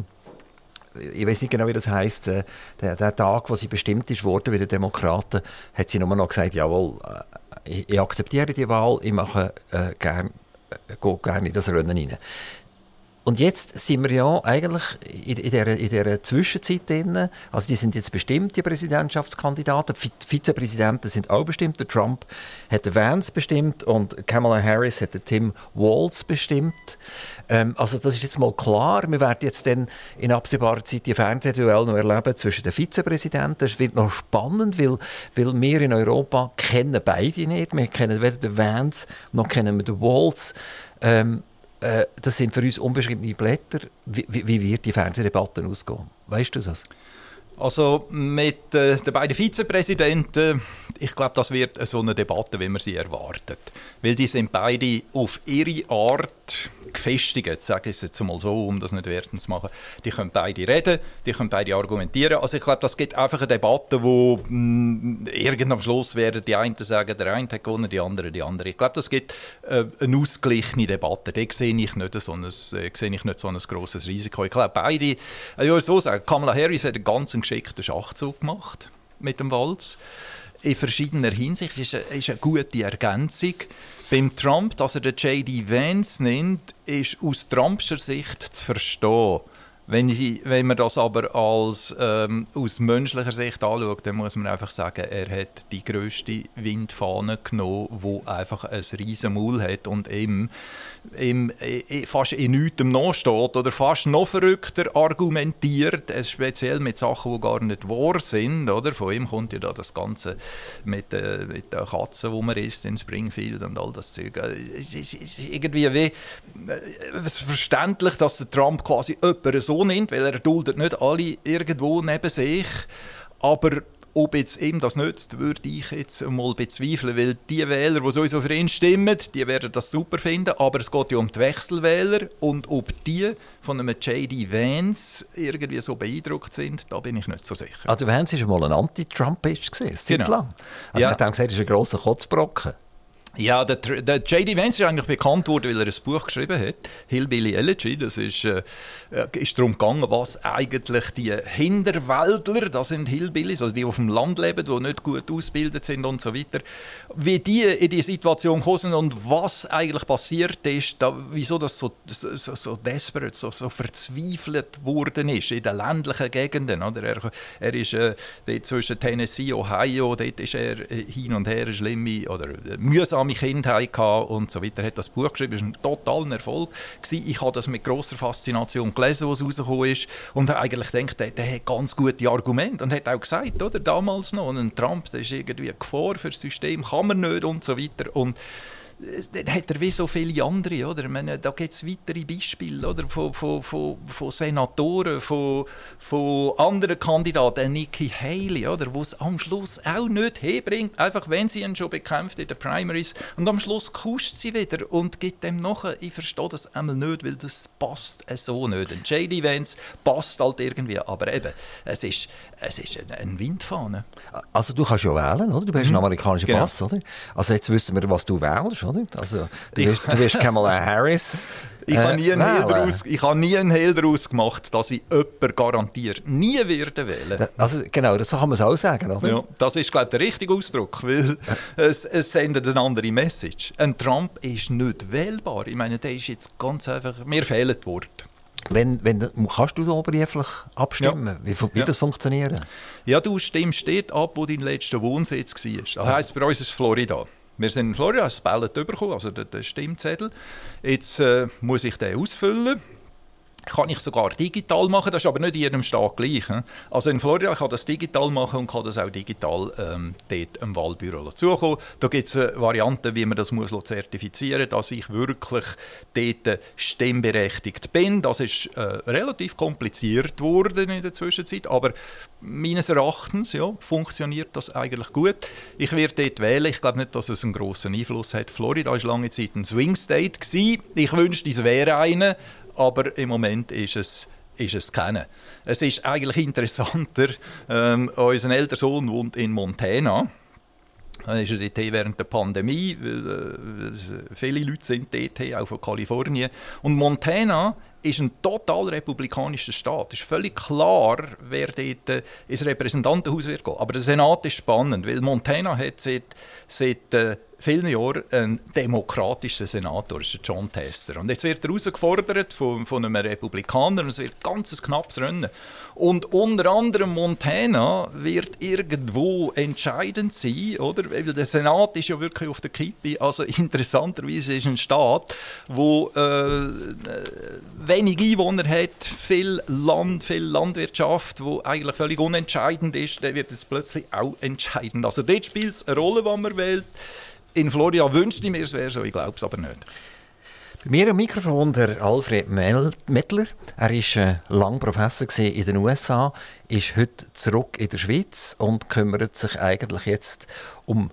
ich weiß nicht genau, wie das heisst, äh, der, der Tag, wo sie bestimmt ist worden bei den Demokraten, hat sie nur noch gesagt, jawohl, äh, ich, ich akzeptiere die Wahl, ich mache äh, gern, äh, gehe gerne in das Rennen rein. Und jetzt sind wir ja eigentlich in, in, dieser, in dieser Zwischenzeit drin. Also die sind jetzt bestimmt, die Präsidentschaftskandidaten. Die Vizepräsidenten sind auch bestimmt. Der Trump hat den Vance bestimmt und Kamala Harris hat den Tim Walz bestimmt. Ähm, also das ist jetzt mal klar. Wir werden jetzt dann in absehbarer Zeit die Fernsehduell noch erleben zwischen den Vizepräsidenten. Es wird noch spannend, weil, weil wir in Europa kennen beide nicht. Wir kennen weder den Vance noch kennen wir den Walz. Ähm, Das sind für uns unbeschriebene Blätter. Wie, wie, wie wird die Fernsehdebatte ausgehen? Weißt du das? Also mit äh, den beiden Vizepräsidenten, ich glaube, das wird so eine Debatte, wie man sie erwartet. Weil die sind beide auf ihre Art gefestigt, sage ich es jetzt mal so, um das nicht wertend zu machen. Die können beide reden, die können beide argumentieren. Also ich glaube, das gibt einfach eine Debatte, wo mh, irgend am Schluss werden die einen sagen, der eine hat gewonnen, die anderen die andere. Ich glaube, das gibt äh, eine ausgeglichene Debatte. Da sehe ich nicht so ein, äh, sehe ich nicht so ein grosses Risiko. Ich glaube, beide, ich würde so sagen, Kamala Harris hat einen ganz geschickten Schachzug gemacht mit dem Walz. In verschiedener Hinsicht ist eine, ist eine gute Ergänzung. Beim Trump, dass er den J D Vance nennt, ist aus Trumpscher Sicht zu verstehen. Wenn, ich, wenn man das aber als, ähm, aus menschlicher Sicht anschaut, dann muss man einfach sagen, er hat die grösste Windfahne genommen, die einfach ein riesen Maul hat und ihm, ihm fast in nichts nachsteht oder fast noch verrückter argumentiert, speziell mit Sachen, die gar nicht wahr sind. Oder? Von ihm kommt ja da das Ganze mit, äh, mit den Katzen, die man isst in Springfield und all das Zeug. Es ist, es ist irgendwie wie, es ist verständlich, dass der Trump quasi jemanden so nimmt, weil er duldet nicht alle irgendwo neben sich. Aber ob jetzt ihm das nützt, würde ich jetzt mal bezweifeln, weil die Wähler, die sowieso für ihn stimmen, die werden das super finden, aber es geht ja um die Wechselwähler und ob die von einem J D Vance irgendwie so beeindruckt sind, da bin ich nicht so sicher. Also Vance war mal ein Anti-Trumpist, eine Zeit genau. lang. Also ja. Man hat dann gesagt, er ist ein grosser Kotzbrocken. Ja, der, der J D Vance ist eigentlich bekannt worden, weil er ein Buch geschrieben hat, Hillbilly Elegy. Das ist, äh, ist darum gegangen, was eigentlich die Hinterwäldler, das sind Hillbillies, also die auf dem Land leben, die nicht gut ausgebildet sind und so weiter, wie die in die Situation gekommen sind und was eigentlich passiert ist, da, wieso das so, so, so desperate, so, so verzweifelt worden ist in den ländlichen Gegenden. Oder? Er, er ist äh, dort zwischen Tennessee und Ohio, dort ist er äh, hin und her schlimme oder äh, mühsame Kindheit gehabt und so weiter. Er hat das Buch geschrieben, es war ein totaler Erfolg. Ich habe das mit grosser Faszination gelesen, was rausgekommen ist und habe eigentlich gedacht, der, der hat ganz gute Argumente und hat auch gesagt, oder, damals noch, ein Trump, das ist irgendwie eine Gefahr für das System, kann man nicht und so weiter. Und dann hat er wie so viele andere, oder? Ich meine, da gibt es weitere Beispiele, oder? Von, von, von, von Senatoren, von, von anderen Kandidaten, Nikki Haley, oder? Wo es am Schluss auch nicht herbringt, einfach wenn sie ihn schon bekämpft in den Primaries und am Schluss kuscht sie wieder und gibt dem nachher. Ich verstehe das einmal nicht, weil das passt so nicht. Ein J D Vance passt halt irgendwie, aber eben, es ist, es ist eine Windfahne. Also du kannst ja wählen, oder? Du hast einen amerikanischen genau. Pass, oder? Also jetzt wissen wir, was du wählst, oder? Also du wirst, du wirst Kamala Harris. Ich äh, habe nie einen Hehl äh, daraus, ich habe nie einen Hehl daraus gemacht, dass ich jemanden garantiert nie werde wählen. Also genau, das kann man es auch sagen, oder? Ja, das ist, glaube ich, der richtige Ausdruck, weil es, es sendet eine andere Message. Ein Trump ist nicht wählbar. Ich meine, der ist jetzt ganz einfach, mir fehlen die Worte. Wenn, wenn, kannst du da brieflich abstimmen? Ja. Wie wird ja. das funktionieren? Ja, du stimmst dort ab, wo dein letzter Wohnsitz war. Das heisst, bei uns ist es Florida. Wir sind in Florida, das Ballot bekommen, also der, der Stimmzettel. Jetzt äh, muss ich den ausfüllen. Kann ich sogar digital machen, das ist aber nicht in jedem Staat gleich. He? Also in Florida kann das digital machen und kann das auch digital ähm, dort im Wahlbüro zukommen. Da gibt es eine Variante, wie man das muss zertifizieren muss, dass ich wirklich dort stimmberechtigt bin. Das ist äh, relativ kompliziert worden in der Zwischenzeit, aber meines Erachtens ja, funktioniert das eigentlich gut. Ich werde dort wählen. Ich glaube nicht, dass es einen grossen Einfluss hat. Florida war lange Zeit ein Swing State gewesen. Ich wünschte, es wäre einer. Aber im Moment ist es, ist es keiner. Es ist eigentlich interessanter. Ähm, unser älterer Sohn wohnt in Montana. Er ist dort während der Pandemie. Weil, äh, viele Leute sind dort, auch von Kalifornien. Und Montana ist ein total republikanischer Staat. Es ist völlig klar, wer dort äh, ins Repräsentantenhaus wird gehen. Aber der Senat ist spannend, weil Montana hat seit, seit äh, vielen Jahren einen demokratischen Senator, das ist John Tester. Und jetzt wird er herausgefordert von, von einem Republikaner und es wird ganz ein knappes Rennen. Und unter anderem Montana wird irgendwo entscheidend sein, oder? Weil der Senat ist ja wirklich auf der Kippe. Also interessanterweise ist ein Staat, wo äh, wenig Einwohner hat, viel Land, viel Landwirtschaft, wo eigentlich völlig unentscheidend ist, der wird jetzt plötzlich auch entscheidend. Also dort spielt es eine Rolle, was man wählt. In Florida wünschte ich mir, es wäre so, ich glaube es aber nicht. Bei mir am Mikrofon der Alfred Mettler. Er war äh, lange Professor in den U S A, ist heute zurück in der Schweiz und kümmert sich eigentlich jetzt um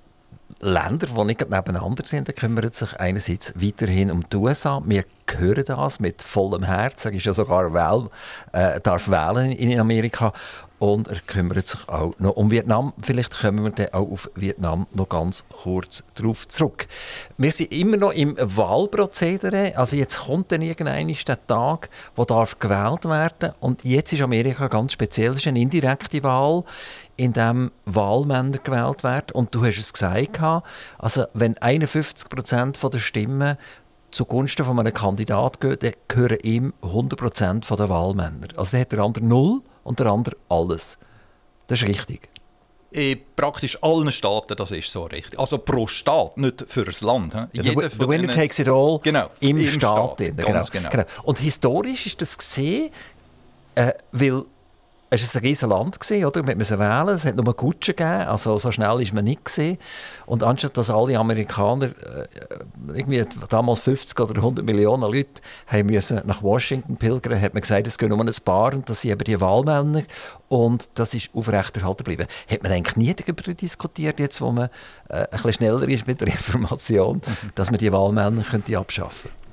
Länder, die nicht nebeneinander sind. Er kümmert sich einerseits weiterhin um die U S A. Wir hören das mit vollem Herz. Er ist ja sogar wähl, äh, darf wählen in Amerika. Und er kümmert sich auch noch um Vietnam. Vielleicht kommen wir dann auch auf Vietnam noch ganz kurz darauf zurück. Wir sind immer noch im Wahlprozedere. Also jetzt kommt dann irgendwann der Tag, wo darf gewählt werden. Und jetzt ist Amerika ganz speziell. Es ist eine indirekte Wahl, in der Wahlmänner gewählt werden. Und du hast es gesagt, also wenn einundfünfzig Prozent der Stimmen zugunsten von einem Kandidaten gehen, dann gehören ihm hundert Prozent der Wahlmänner. Also dann hat der andere null und der andere alles. Das ist richtig. In praktisch allen Staaten das ist so richtig. Also pro Staat, nicht für das Land. Ja, the the winner takes it all genau, im, im Staat. Staat Genau. ganz genau. Genau. Und historisch ist das gesehen, äh, weil es war ein riesiges Land, oder? Man musste wählen, es hat nur Kutschen gegeben, also so schnell ist man nicht gesehen. Und anstatt dass alle Amerikaner, äh, irgendwie damals fünfzig oder hundert Millionen Leute haben müssen nach Washington pilgern, hat man gesagt, es gehen nur ein paar und das sind eben die Wahlmänner. Und das ist aufrechterhalten geblieben. Hat man eigentlich nie darüber diskutiert, jetzt wo man äh, ein bisschen schneller ist mit der Information, dass man die Wahlmänner könnte abschaffen könnte?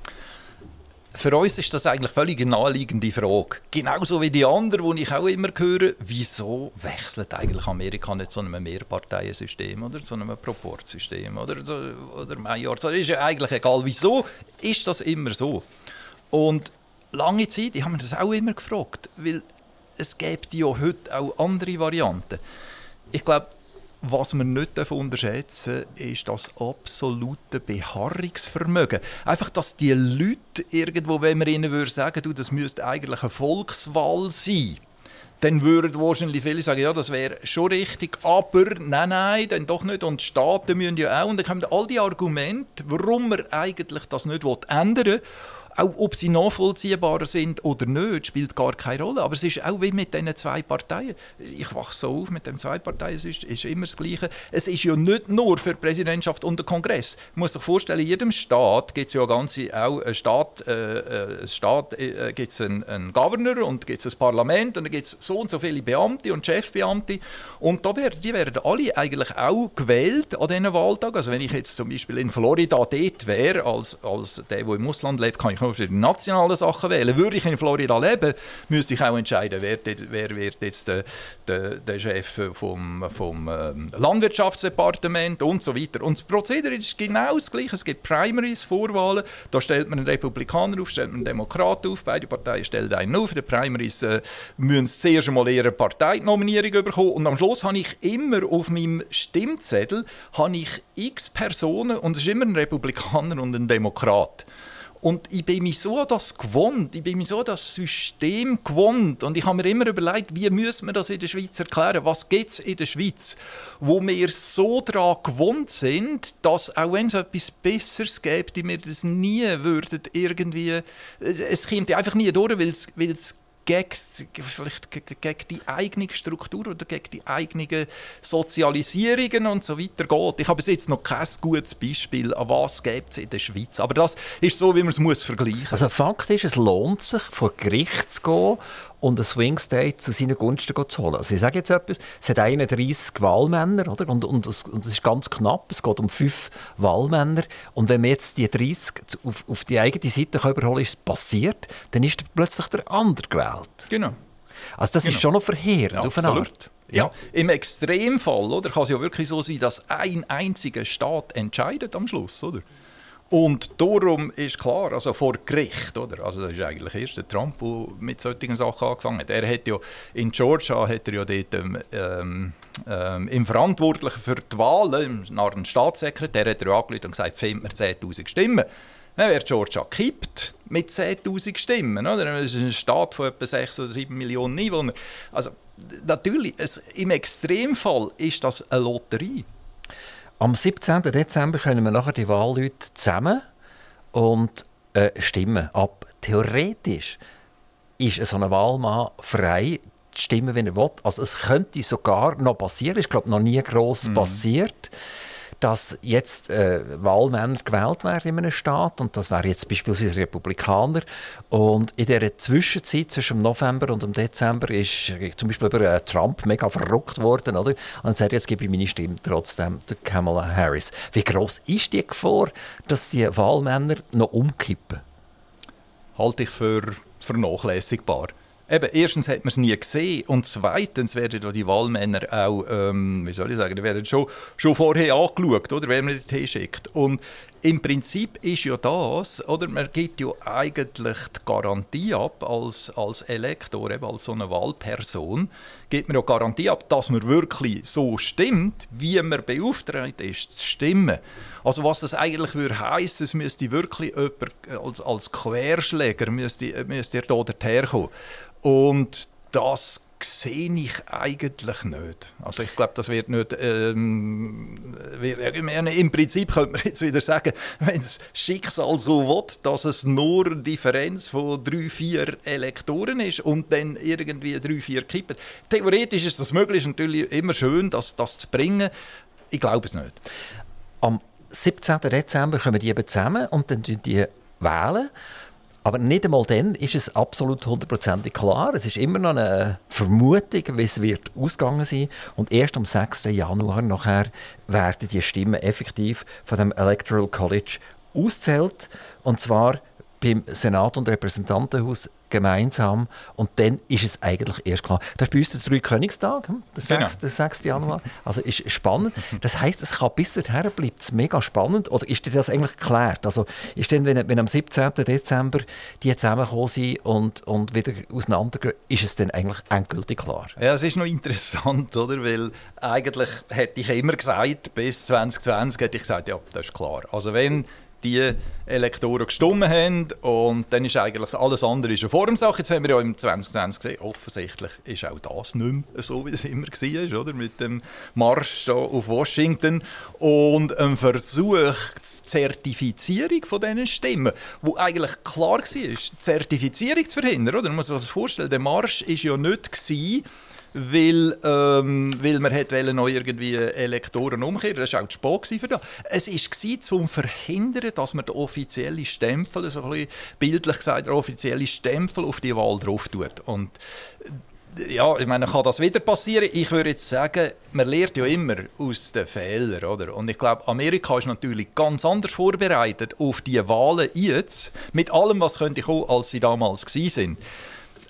Für uns ist das eigentlich völlig eine naheliegende Frage. Genauso wie die anderen, die ich auch immer höre, wieso wechselt eigentlich Amerika nicht zu einem Mehrparteiensystem oder zu einem Proporzsystem oder, so, oder Major? Das ist ja eigentlich egal. Wieso ist das immer so? Und lange Zeit, ich habe mir das auch immer gefragt, weil es gibt ja heute auch andere Varianten. Ich glaube, was wir nicht unterschätzen dürfen, ist das absolute Beharrungsvermögen. Einfach, dass die Leute irgendwo, wenn man ihnen würde sagen, du, das müsste eigentlich eine Volkswahl sein, dann würden wahrscheinlich viele sagen, ja, das wäre schon richtig, aber nein, nein, dann doch nicht. Und die Staaten müssen ja auch. Und dann kommen all die Argumente, warum man eigentlich das nicht ändern will. Auch ob sie nachvollziehbar sind oder nicht, spielt gar keine Rolle. Aber es ist auch wie mit diesen zwei Parteien. Ich wache so auf mit den zwei Parteien, es ist, ist immer das Gleiche. Es ist ja nicht nur für die Präsidentschaft und den Kongress. Man muss sich vorstellen, in jedem Staat gibt es ja ganze, auch einen Staat, äh, einen Staat äh, gibt es einen, einen Governor und gibt es ein Parlament und dann gibt es so und so viele Beamte und Chefbeamte. Und da werden, die werden alle eigentlich auch gewählt an diesen Wahltagen. Also wenn ich jetzt zum Beispiel in Florida dort wäre, als, als der, der im Ausland lebt, kann ich für die nationalen Sachen wählen. Würde ich in Florida leben, müsste ich auch entscheiden, wer, wer wird jetzt der, der, der Chef vom, vom ähm, Landwirtschaftsdepartement und so weiter. Und das Prozedere ist genau das Gleiche. Es gibt Primaries, Vorwahlen. Da stellt man einen Republikaner auf, stellt man einen Demokraten auf. Beide Parteien stellen einen auf. Die Primaries äh, müssen zuerst einmal ihre Parteinominierung bekommen. Und am Schluss habe ich immer auf meinem Stimmzettel habe ich x Personen und es ist immer ein Republikaner und ein Demokrat. Und ich bin mich so an das gewohnt, ich bin mich so an das System gewohnt. Und ich habe mir immer überlegt, wie müssen wir das in der Schweiz erklären? Was gibt es in der Schweiz, wo wir so daran gewohnt sind, dass auch wenn es etwas Besseres gäbe, wir das nie würden irgendwie... Es kommt einfach nie durch, weil es, weil es gegen, vielleicht gegen die eigene Struktur oder gegen die eigenen Sozialisierungen und so weiter geht. Ich habe bis jetzt noch kein gutes Beispiel, an was gibt es in der Schweiz. Aber das ist so, wie man es muss vergleichen muss. Also Fakt ist, es lohnt sich, vor Gericht zu gehen und einen Swing State zu seinen Gunsten zu holen. Also ich sage jetzt etwas, es hat einunddreissig Wahlmänner, oder? Und, und, es, und es ist ganz knapp, es geht um fünf Wahlmänner. Und wenn man jetzt die dreißig auf, auf die eigene Seite überholen kann, ist es passiert, dann ist plötzlich der andere gewählt. Genau. Also das genau. ist schon noch verheerend, ja, auf eine Art. Ja. Ja. Im Extremfall oder, kann es ja wirklich so sein, dass ein einziger Staat entscheidet am Schluss, oder? Und darum ist klar, also vor Gericht, oder? Also das ist eigentlich erst der Trump, der mit solchen Sachen angefangen hat. Er hat ja in Georgia hat er ja dort, ähm, ähm, im Verantwortlichen für die Wahlen, nach dem Staatssekretär, hat er ja angerufen und gesagt, findet mir zehntausend Stimmen. Dann wird Georgia gekippt mit zehntausend Stimmen. Oder? Das ist ein Staat von etwa sechs oder sieben Millionen Einwohnern. Also natürlich, es, im Extremfall ist das eine Lotterie. Am siebzehnten Dezember können wir nachher die Wahlleute zusammen und äh, stimmen ab. Theoretisch ist so ein Wahlmann frei, zu stimmen, wenn er will. Also es könnte sogar noch passieren, ich glaube noch nie gross mhm. passiert, dass jetzt äh, Wahlmänner gewählt werden in einem Staat, und das wäre jetzt beispielsweise Republikaner. Und in dieser Zwischenzeit zwischen dem November und dem Dezember ist äh, zum Beispiel über äh, Trump mega verrückt worden, oder? Und er sagt, jetzt gebe ich meine Stimme trotzdem der Kamala Harris. Wie gross ist die Gefahr, dass die Wahlmänner noch umkippen? Halte ich für vernachlässigbar. Eben, erstens hat man es nie gesehen und zweitens werden die Wahlmänner auch, ähm, wie soll ich sagen, die werden schon, schon vorher angeschaut, oder, wenn man die hinschickt. Und im Prinzip ist ja das, oder, man gibt ja eigentlich die Garantie ab als, als Elektor, eben als so eine Wahlperson, gibt man ja Garantie ab, dass man wirklich so stimmt, wie man beauftragt ist zu stimmen. Also was das eigentlich würde heissen, es müsste wirklich jemand als, als Querschläger müsste, müsste er da dorthin. Und das sehe ich eigentlich nicht. Also ich glaube, das wird nicht... Ähm, wir, im Prinzip könnte man jetzt wieder sagen, wenn das Schicksal so will, dass es nur eine Differenz von drei, vier Elektoren ist und dann irgendwie drei, vier kippen. Theoretisch ist das möglich, ist natürlich immer schön, das, das zu bringen. Ich glaube es nicht. Am siebzehnten Dezember kommen die eben zusammen und dann die wählen. Aber nicht einmal dann ist es absolut hundertprozentig klar. Es ist immer noch eine Vermutung, wie es wird ausgegangen sein. Und erst am sechsten Januar nachher werden die Stimmen effektiv von dem Electoral College ausgezählt. Und zwar beim Senat und Repräsentantenhaus gemeinsam. Und dann ist es eigentlich erst klar. Das ist bei uns der Dreikönigstag, der sechste Januar. Also ist spannend. Das heisst, es kann bis dahin bleibt es mega spannend. Oder ist dir das eigentlich geklärt? Also ist dann, wenn, wenn am siebzehnten Dezember die zusammengekommen sind und, und wieder auseinandergehen, ist es dann eigentlich endgültig klar? Ja, es ist noch interessant, oder? Weil eigentlich hätte ich immer gesagt, bis zwanzig zwanzig hätte ich gesagt, ja, das ist klar. Also wenn die Elektoren gestimmt haben und dann ist eigentlich alles andere schon vor dem Sache. Jetzt haben wir ja im zwanzig zwanzig gesehen, offensichtlich ist auch das nicht mehr so, wie es immer war, oder? Mit dem Marsch da auf Washington und einem Versuch zur Zertifizierung von diesen Stimmen, wo eigentlich klar war, die Zertifizierung zu verhindern. Oder? Man muss sich das vorstellen, der Marsch war ja nicht gewesen, weil, ähm, weil man noch irgendwie Elektoren umkehren. Das war auch zu spät für das. Es war, um zu verhindern, dass man den offiziellen Stempel, so ein bisschen bildlich gesagt, den offiziellen Stempel auf die Wahl drauf tut. Und ja, ich meine, kann das wieder passieren? Ich würde jetzt sagen, man lernt ja immer aus den Fehlern, oder? Und ich glaube, Amerika ist natürlich ganz anders vorbereitet auf die Wahlen jetzt, mit allem, was könnte kommen, als sie damals gewesen sind.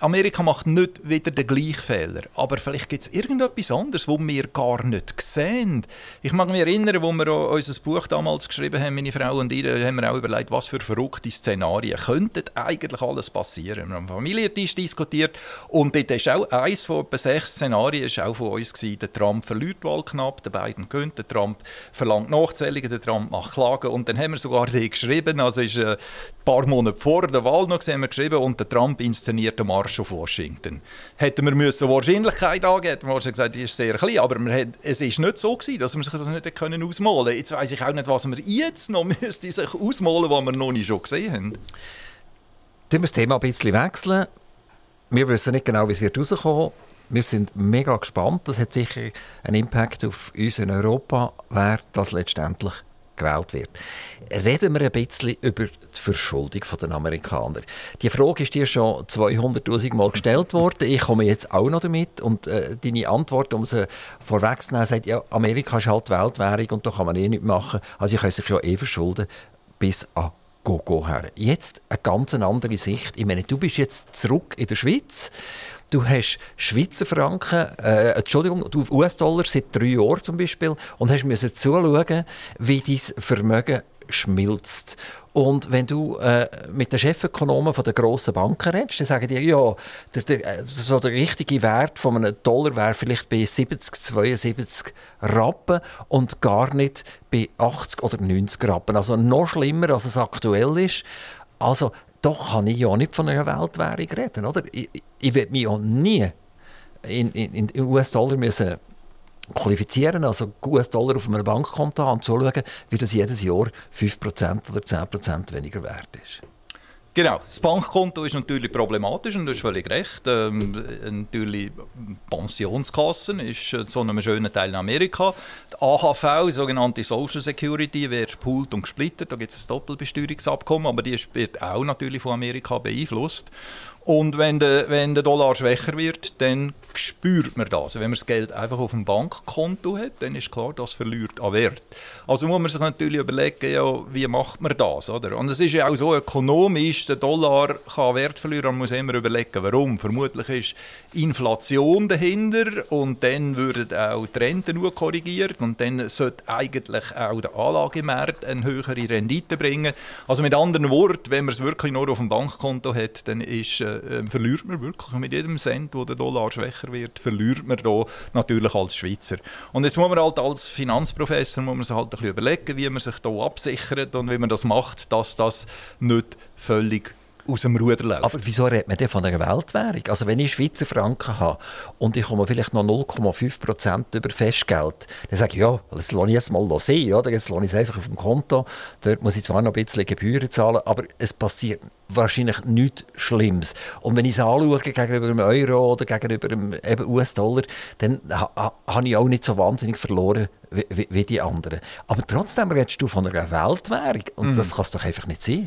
Amerika macht nicht wieder den gleichen Fehler. Aber vielleicht gibt es irgendetwas anderes, das wir gar nicht sehen. Ich mag mich erinnern, als wir unser Buch damals geschrieben haben, meine Frau und ich, da haben wir auch überlegt, was für verrückte Szenarien könnten eigentlich alles passieren. Wir haben am Familientisch diskutiert und dort ist auch eines von etwa sechs Szenarien ist auch von uns gewesen. Der Trump verliert die Wahl knapp, der Biden gönnt, der Trump verlangt Nachzählungen, der Trump macht Klagen und dann haben wir sogar die geschrieben, also ist äh, ein paar Monate vor der Wahl noch haben wir geschrieben und der Trump inszeniert den Marsch auf Washington. Hätten wir müssen Wahrscheinlichkeit angeben, hätten wir gesagt, die ist sehr klein, aber wir hat, es ist nicht so gewesen, dass wir sich das nicht können ausmalen können. Jetzt weiss ich auch nicht, was wir jetzt noch müsste sich ausmalen, was wir noch nicht schon gesehen haben. Dann müssen wir das Thema ein bisschen wechseln. Wir wissen nicht genau, wie es wird rauskommen. Wir sind mega gespannt. Das hat sicher einen Impact auf uns in Europa, wer das letztendlich gewählt wird. Reden wir ein bisschen über die Verschuldung der Amerikaner. Die Frage ist dir schon zweihunderttausend Mal gestellt worden. Ich komme jetzt auch noch damit. Und äh, deine Antwort, um sie vorwegzunehmen, sagt, ja, Amerika ist halt Weltwährung und da kann man eh nichts machen. Also ich kann sich ja eh verschulden bis an Gogo her. Jetzt eine ganz andere Sicht. Ich meine, du bist jetzt zurück in der Schweiz. Du hast Schweizer Franken, äh, Entschuldigung, du U S-Dollar seit drei Jahren zum Beispiel und hast müssen zuschauen, wie dein Vermögen schmilzt. Und wenn du äh, mit den Chefökonomen von der grossen Banken redest, dann sagen die, ja, der, der, so der richtige Wert von einem Dollar wäre vielleicht bei siebzig, zweiundsiebzig Rappen und gar nicht bei achtzig oder neunzig Rappen. Also noch schlimmer, als es aktuell ist. Also doch kann ich ja nicht von einer Weltwährung reden, oder? Ich, ich werde mich ja nie in, in, in U S-Dollar müssen qualifizieren, also U S-Dollar auf einem Bankkonto haben und zuschauen, wie das jedes Jahr fünf Prozent oder zehn Prozent weniger wert ist. Genau, das Bankkonto ist natürlich problematisch und du hast völlig recht. Ähm, natürlich Pensionskassen ist so einem schönen Teil in Amerika. Die A H V, die sogenannte Social Security, wird gepoolt und gesplittet. Da gibt es ein Doppelbesteuerungsabkommen, aber die wird auch natürlich von Amerika beeinflusst. Und wenn der, wenn der Dollar schwächer wird, dann spürt man das. Wenn man das Geld einfach auf dem Bankkonto hat, dann ist klar, das verliert an Wert. Also muss man sich natürlich überlegen, ja, wie macht man das? Oder? Und es ist ja auch so ökonomisch, der Dollar kann Wert verlieren, man muss immer überlegen, warum. Vermutlich ist Inflation dahinter und dann würden auch die Renten nur korrigiert und dann sollte eigentlich auch der Anlagemarkt eine höhere Rendite bringen. Also mit anderen Worten, wenn man es wirklich nur auf dem Bankkonto hat, dann ist Äh, verliert man wirklich mit jedem Cent, wo der Dollar schwächer wird, verliert man da natürlich als Schweizer. Und jetzt muss man halt als Finanzprofessor muss man sich halt ein bisschen überlegen, wie man sich da absichert und wie man das macht, dass das nicht völlig aus dem Ruder läuft. Aber wieso redet man denn von einer Weltwährung? Also wenn ich Schweizer Franken habe und ich komme vielleicht noch null Komma fünf Prozent über Festgeld, dann sage ich, ja, das lasse ich jetzt mal sehen, oder? Jetzt lasse ich es einfach auf dem Konto. Dort muss ich zwar noch ein bisschen Gebühren zahlen, aber es passiert wahrscheinlich nichts Schlimmes. Und wenn ich es anschaue gegenüber dem Euro oder gegenüber dem U S-Dollar, dann ha, ha, habe ich auch nicht so wahnsinnig verloren wie, wie, wie die anderen. Aber trotzdem redest du von einer Weltwährung und mm. das kann es doch einfach nicht sein.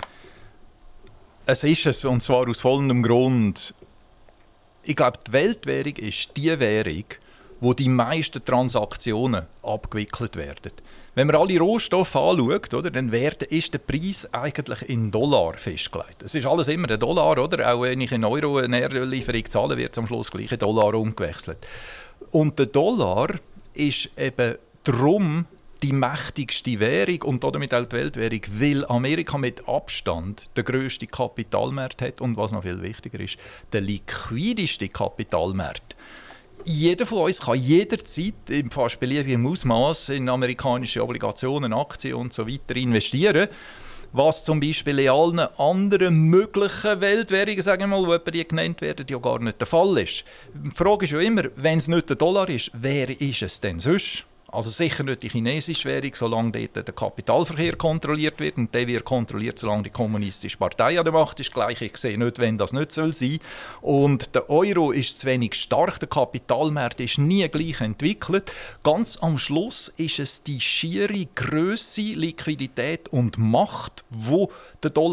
Es ist es, und zwar aus folgendem Grund. Ich glaube, die Weltwährung ist die Währung, wo die meisten Transaktionen abgewickelt werden. Wenn man alle Rohstoffe anschaut, oder, dann werden, ist der Preis eigentlich in Dollar festgelegt. Es ist alles immer der Dollar, oder? Auch wenn ich in Euro eine Lieferung zahle, wird es am Schluss gleich in Dollar umgewechselt. Und der Dollar ist eben darum die mächtigste Währung und damit auch die Weltwährung, weil Amerika mit Abstand den grössten Kapitalmarkt hat und was noch viel wichtiger ist, der liquideste Kapitalmarkt. Jeder von uns kann jederzeit im fast beliebigen Ausmaß in amerikanische Obligationen, Aktien und so weiter investieren, was zum Beispiel in allen anderen möglichen Weltwährungen, sagen wir mal, wo die genannt werden, ja gar nicht der Fall ist. Die Frage ist ja immer, wenn es nicht der Dollar ist, wer ist es denn sonst? Also sicher nicht die chinesische Währung, solange dort der Kapitalverkehr kontrolliert wird. Und der wird kontrolliert, solange die kommunistische Partei an der Macht ist. Gleich, ich sehe nicht, wenn das nicht sein soll. Und der Euro ist zu wenig stark, der Kapitalmarkt ist nie gleich entwickelt. Ganz am Schluss ist es die schiere Grösse, Liquidität und Macht, wo der Dollar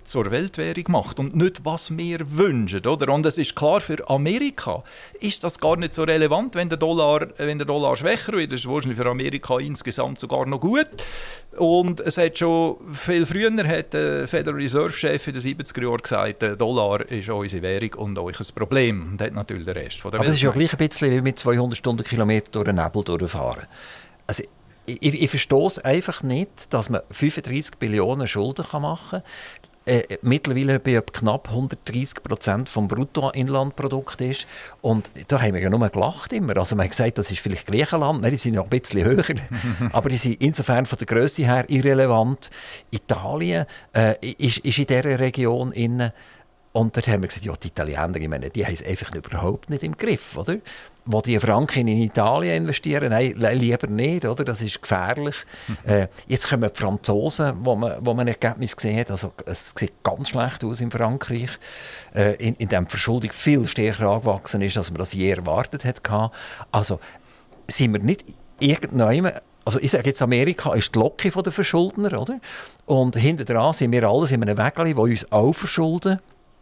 zur Weltwährung macht und nicht, was wir wünschen. Oder? Und es ist klar, für Amerika ist das gar nicht so relevant, wenn der Dollar, wenn der Dollar schwächer wird. Das ist wahrscheinlich für Amerika insgesamt sogar noch gut. Und es hat schon viel früher hat der Federal Reserve-Chef in den siebziger Jahren gesagt, der Dollar ist unsere Währung und euch ein Problem. Und hat natürlich den Rest von der Aber Welt. es ist ja gleich ein bisschen wie mit zweihundert Stundenkilometer durch den Nebel durchfahren. Also, ich, ich verstehe es einfach nicht, dass man fünfunddreissig Billionen Schulden machen kann. Äh, mittlerweile bei knapp hundertdreissig Prozent vom Bruttoinlandprodukt ist. Und da haben wir ja nur gelacht immer. Also man hat gesagt, das ist vielleicht Griechenland, nein, die sind noch ein bisschen höher, aber die sind insofern von der Grösse her irrelevant. Italien äh, ist, ist in dieser Region inne. Und dort haben wir gesagt, ja, die Italiener, ich meine, die haben es einfach überhaupt nicht im Griff, oder? Wo die Franken in Italien investieren, nein, lieber nicht, oder? Das ist gefährlich. Mhm. Äh, jetzt kommen die Franzosen, wo man, wo man ein Ergebnis gesehen hat, also es sieht ganz schlecht aus in Frankreich, äh, in, in dem die Verschuldung viel stärker angewachsen ist, als man das je erwartet hat. Also sind wir nicht irgendwann, also ich sage jetzt, Amerika ist die Locke der Verschuldner, oder? Und hinter dran sind wir alle in einem Wägeli, die uns auch verschulden.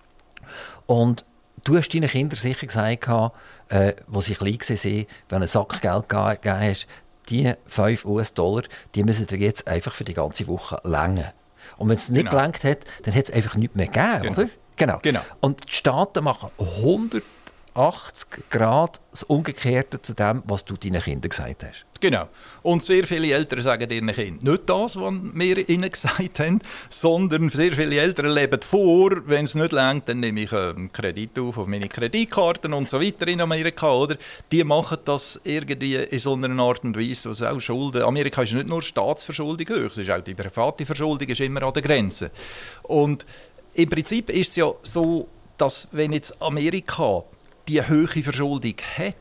Und du hast deinen Kindern sicher gesagt, äh, als sie klein waren, wenn du einen Sack Geld gegeben hast, die fünf US-Dollar, die müssen dir jetzt einfach für die ganze Woche länger. Und wenn es nicht genau. gelangt hat, dann hat es einfach nichts mehr gegeben, genau. oder? Genau. genau. Und die Staaten machen hundertachtzig Grad das Umgekehrte zu dem, was du deinen Kindern gesagt hast. Genau. Und sehr viele Eltern sagen ihren Kindern nicht das, was wir ihnen gesagt haben, sondern sehr viele Eltern leben vor, wenn es nicht reicht, dann nehme ich einen Kredit auf auf meine Kreditkarten und so weiter in Amerika. Oder? Die machen das irgendwie in so einer Art und Weise, also auch Schulden. Amerika ist nicht nur Staatsverschuldung hoch, es ist auch die private Verschuldung ist immer an der Grenze. Und im Prinzip ist es ja so, dass wenn jetzt Amerika die hohe Verschuldung hat,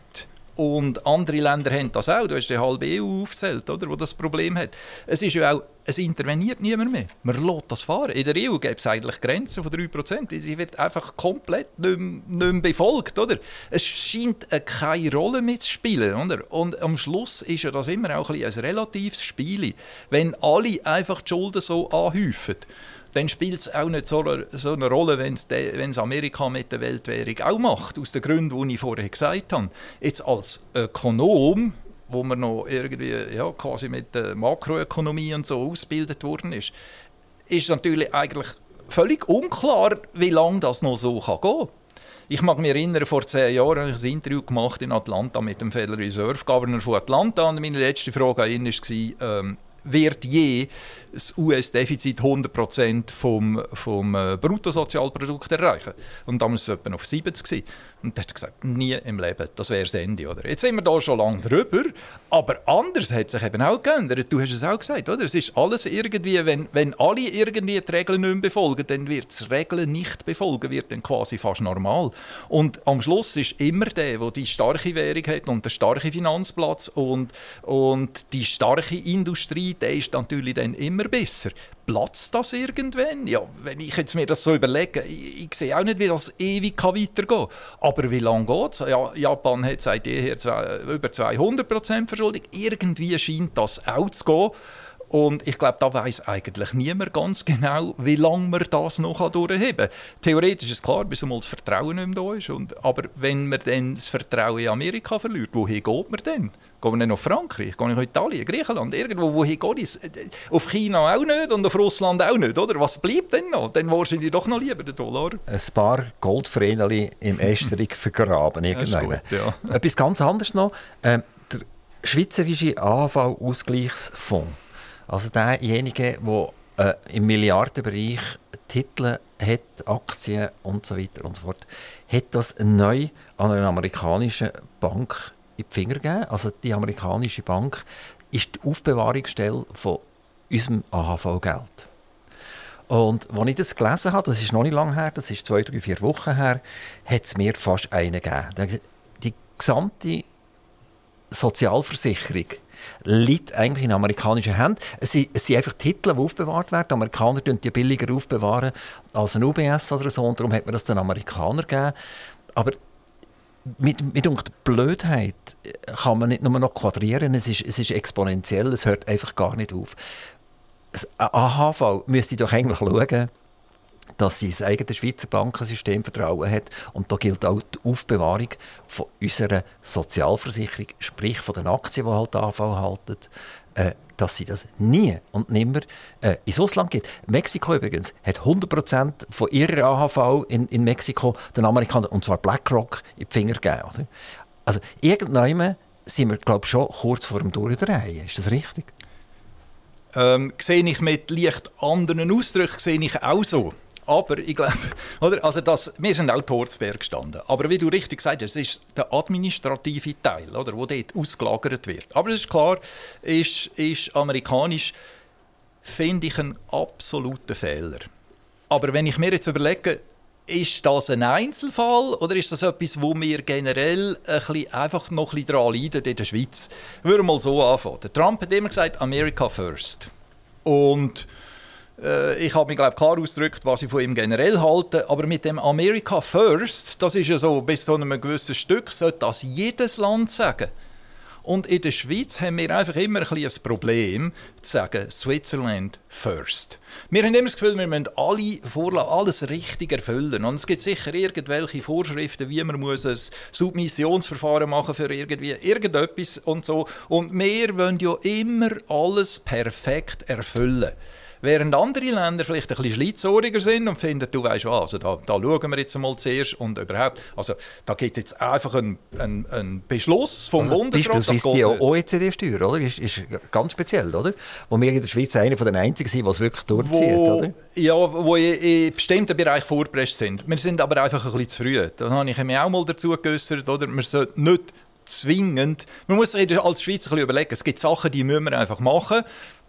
und andere Länder haben das auch. Du hast die halbe E U aufgezählt, oder, wo das Problem hat. Es ist ja auch, es interveniert niemand mehr. Man lässt das fahren. In der E U gibt es eigentlich Grenzen von drei Prozent. Sie wird einfach komplett nicht mehr, nicht mehr befolgt. Oder? Es scheint keine Rolle mehr zu spielen. Oder? Und am Schluss ist ja das immer auch ein, ein relatives Spiel. Wenn alle einfach die Schulden so anhäufen, dann spielt es auch nicht so eine, so eine Rolle, wenn es Amerika mit der Weltwährung auch macht, aus den Gründen, die ich vorher gesagt habe. Jetzt als Ökonom, wo man noch irgendwie ja, quasi mit der Makroökonomie und so ausgebildet worden ist, ist natürlich eigentlich völlig unklar, wie lange das noch so gehen kann. Ich mag mich erinnern, vor zehn Jahren habe ich ein Interview gemacht in Atlanta mit dem Federal Reserve Governor von Atlanta und meine letzte Frage an ihn war, ähm, wird je das U S-Defizit hundert Prozent vom, vom äh, Bruttosozialprodukt erreichen. Und damals war es etwa auf siebzig. Und da hat er gesagt, nie im Leben, das wäre das Ende. Oder? Jetzt sind wir da schon lange drüber, aber anders hat sich eben auch geändert. Du hast es auch gesagt, oder? Es ist alles irgendwie, wenn, wenn alle irgendwie die Regeln nicht mehr befolgen, dann wird das Regeln nicht befolgen, wird dann quasi fast normal. Und am Schluss ist immer der, der die starke Währung hat und den starken Finanzplatz und, und die starke Industrie, der ist natürlich dann immer besser. Platzt das irgendwann? Ja, wenn ich jetzt mir das so überlege, ich, ich sehe auch nicht, wie das ewig weitergehen kann. Aber wie lange geht es? Ja, Japan hat seit jeher zwei, über zweihundert Prozent Verschuldung. Irgendwie scheint das auch zu gehen. Und ich glaube, da weiss eigentlich niemand ganz genau, wie lange man das noch durchheben kann. Theoretisch ist es klar, bis einmal das Vertrauen nicht mehr da ist. Und, aber wenn man dann das Vertrauen in Amerika verliert, wohin geht man denn? Gehen wir dann auf Frankreich? Gehen wir nach Italien, Griechenland? Irgendwo, wohin geht es? Auf China auch nicht und auf Russland auch nicht, oder? Was bleibt denn noch? Dann wahrscheinlich doch noch lieber der Dollar. Ein paar Goldvreneli im Esterich vergraben. Irgendwann. Ja. Etwas ganz anderes noch. Ähm, der Schweizerische A H V-Ausgleichsfonds. Also derjenige, der äh, im Milliardenbereich Titel hat, Aktien und so weiter und so fort, hat das neu an eine amerikanische Bank in die Finger gegeben. Also die amerikanische Bank ist die Aufbewahrungsstelle von unserem A H V-Geld. Und als ich das gelesen habe, das ist noch nicht lange her, das ist zwei, drei, vier Wochen her, hat es mir fast einen gegeben. Die gesamte Sozialversicherung liegt eigentlich in amerikanischen Händen. Es sind, es sind einfach Titel, die aufbewahrt werden. Die Amerikaner tun die billiger aufbewahren als ein U B S oder so. Und darum hat man das den Amerikanern gegeben. Aber mit, mit der Blödheit kann man nicht nur noch quadrieren. Es ist, es ist exponentiell. Es hört einfach gar nicht auf. Das A H V müsste doch eigentlich schauen, dass sie das eigene Schweizer Bankensystem vertrauen hat. Und da gilt auch die Aufbewahrung von unserer Sozialversicherung, sprich von den Aktien, die halt A V halten, äh, dass sie das nie und nimmer äh, ins Ausland geht. Mexiko übrigens hat hundert Prozent von ihrer A H V in, in Mexiko den Amerikanern, und zwar BlackRock, in die Finger gegeben. Oder? Also irgendwann sind wir, glaube ich, schon kurz vor dem Durchdrehen. Ist das richtig? Ähm, sehe ich mit leicht anderen Ausdrücken, sehe ich auch so. Aber ich glaube, oder? Also das, wir sind auch Torzberg gestanden. Aber wie du richtig gesagt hast, es ist der administrative Teil, oder, wo dort ausgelagert wird. Aber es ist klar, ist, ist amerikanisch, finde ich, ein absoluter Fehler. Aber wenn ich mir jetzt überlege, ist das ein Einzelfall oder ist das etwas, wo wir generell ein bisschen, einfach noch ein bisschen daran leiden in der Schweiz? Ich würde mal so anfangen. Der Trump hat immer gesagt, America first. Und äh, ich habe mich, glaube, klar ausgedrückt, was ich von ihm generell halte. Aber mit dem America first, das ist ja so, bis zu einem gewissen Stück sollte das jedes Land sagen. Und in der Schweiz haben wir einfach immer ein, ein Problem, zu sagen, Switzerland first. Wir haben immer das Gefühl, wir müssen alle Vorlagen, alles richtig erfüllen. Und es gibt sicher irgendwelche Vorschriften, wie man muss ein Submissionsverfahren machen für irgendwie irgendetwas und so. Und wir wollen ja immer alles perfekt erfüllen. Während andere Länder vielleicht ein bisschen schleizohriger sind und finden, du weißt was, also da, da schauen wir jetzt mal zuerst und überhaupt, also da gibt es jetzt einfach einen, einen, einen Beschluss vom also Bundesrat. Beispielsweise die O E C D-Steuer, oder? Ist, ist ganz speziell, oder? Wo wir in der Schweiz einer von den einzigen sind, die es wirklich durchzieht, wo, oder? Ja, wo in, in bestimmten Bereichen vorgepresst sind. Wir sind aber einfach ein bisschen zu früh. Da habe ich mich auch mal dazu geäussert, oder? Man sollte nicht zwingend, man muss sich als Schweizer ein bisschen überlegen, es gibt Sachen, die müssen wir einfach machen.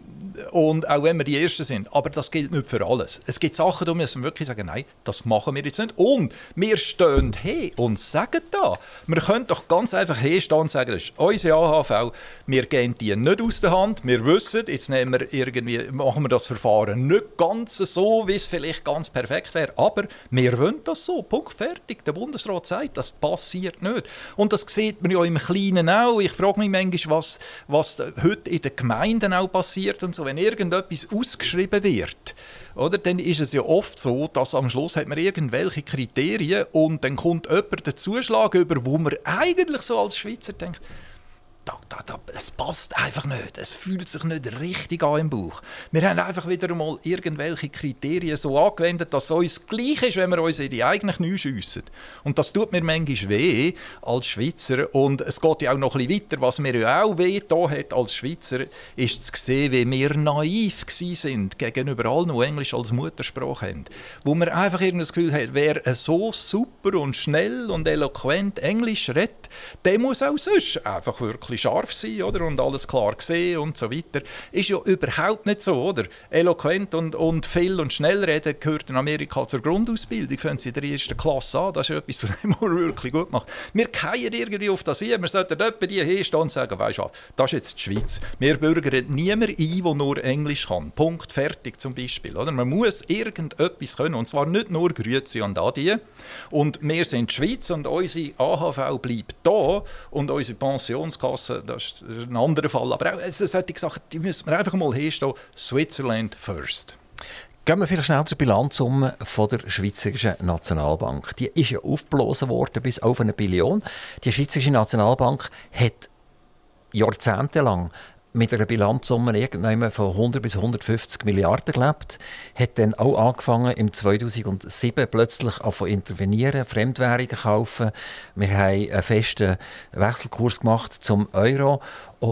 Und auch wenn wir die Ersten sind. Aber das gilt nicht für alles. Es gibt Sachen, da müssen wir wirklich sagen, nein, das machen wir jetzt nicht. Und wir stehen hin und sagen da. Wir können doch ganz einfach hinstehen und sagen, das ist unsere A H V, wir geben die nicht aus der Hand. Wir wissen, jetzt nehmen wir irgendwie, machen wir das Verfahren nicht ganz so, wie es vielleicht ganz perfekt wäre. Aber wir wollen das so. Punkt, fertig. Der Bundesrat sagt, das passiert nicht. Und das sieht man ja im Kleinen auch. Ich frage mich manchmal, was, was heute in den Gemeinden auch passiert. Und so, wenn irgendetwas ausgeschrieben wird, oder, dann ist es ja oft so, dass am Schluss hat man irgendwelche Kriterien und dann kommt jemand den Zuschlag über, wo man eigentlich so als Schweizer denkt, da, da, da, es passt einfach nicht, es fühlt sich nicht richtig an im Bauch. Wir haben einfach wieder einmal irgendwelche Kriterien so angewendet, dass es uns gleich ist, wenn wir uns in die eigenen Knie schiessen. Und das tut mir manchmal weh als Schweizer. Und es geht ja auch noch ein bisschen weiter. Was mir ja auch weh getan hat als Schweizer, ist zu sehen, wie wir naiv waren gegenüber allen, die Englisch als Muttersprache haben. Wo man einfach irgendwie das Gefühl hat, wer so super und schnell und eloquent Englisch redet, der muss auch sonst einfach wirklich scharf sein, oder? Und alles klar sehen und so weiter. Ist ja überhaupt nicht so, oder? Eloquent und, und viel und schnell reden gehört in Amerika zur Grundausbildung. Fangen Sie in der ersten Klasse an. Das ist etwas, was man wirklich gut macht. Wir fallen irgendwie auf das hier. Wir sollten dort bei dir hinstehen und sagen, weisst du, das ist jetzt die Schweiz. Wir bürgern niemand ein, der nur Englisch kann. Punkt, fertig zum Beispiel. Oder? Man muss irgendetwas können. Und zwar nicht nur Grüezi und Adi. Und wir sind die Schweiz und unsere A H V bleibt da und unsere Pensionskasse, das ist ein anderer Fall. Aber auch solche Sachen, die müssen wir einfach mal hinstehen. Switzerland first. Gehen wir vielleicht schnell zur Bilanzsumme von der Schweizerischen Nationalbank. Die ist ja aufgeblasen worden bis auf eine Billion. Die Schweizerische Nationalbank hat jahrzehntelang mit einer Bilanzsumme irgendwann von hundert bis hundertfünfzig Milliarden gelebt, hat dann auch angefangen im zweitausendsieben plötzlich zu intervenieren, Fremdwährungen kaufen. Wir haben einen festen Wechselkurs gemacht zum Euro.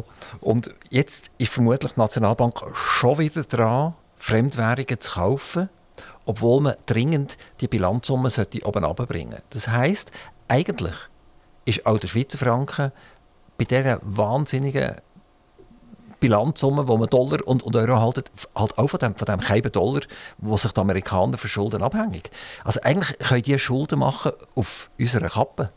Und jetzt ist vermutlich die Nationalbank schon wieder dran, Fremdwährungen zu kaufen, obwohl man dringend die Bilanzsumme oben runterbringen sollte. Das heisst, eigentlich ist auch der Schweizer Franken bei dieser wahnsinnigen Bilanzsumme, die man Dollar und, und Euro halten, halt auch von dem, von dem Keiben Dollar, wo sich die Amerikaner verschulden, abhängig. Also eigentlich können die Schulden machen auf unserer Kappe.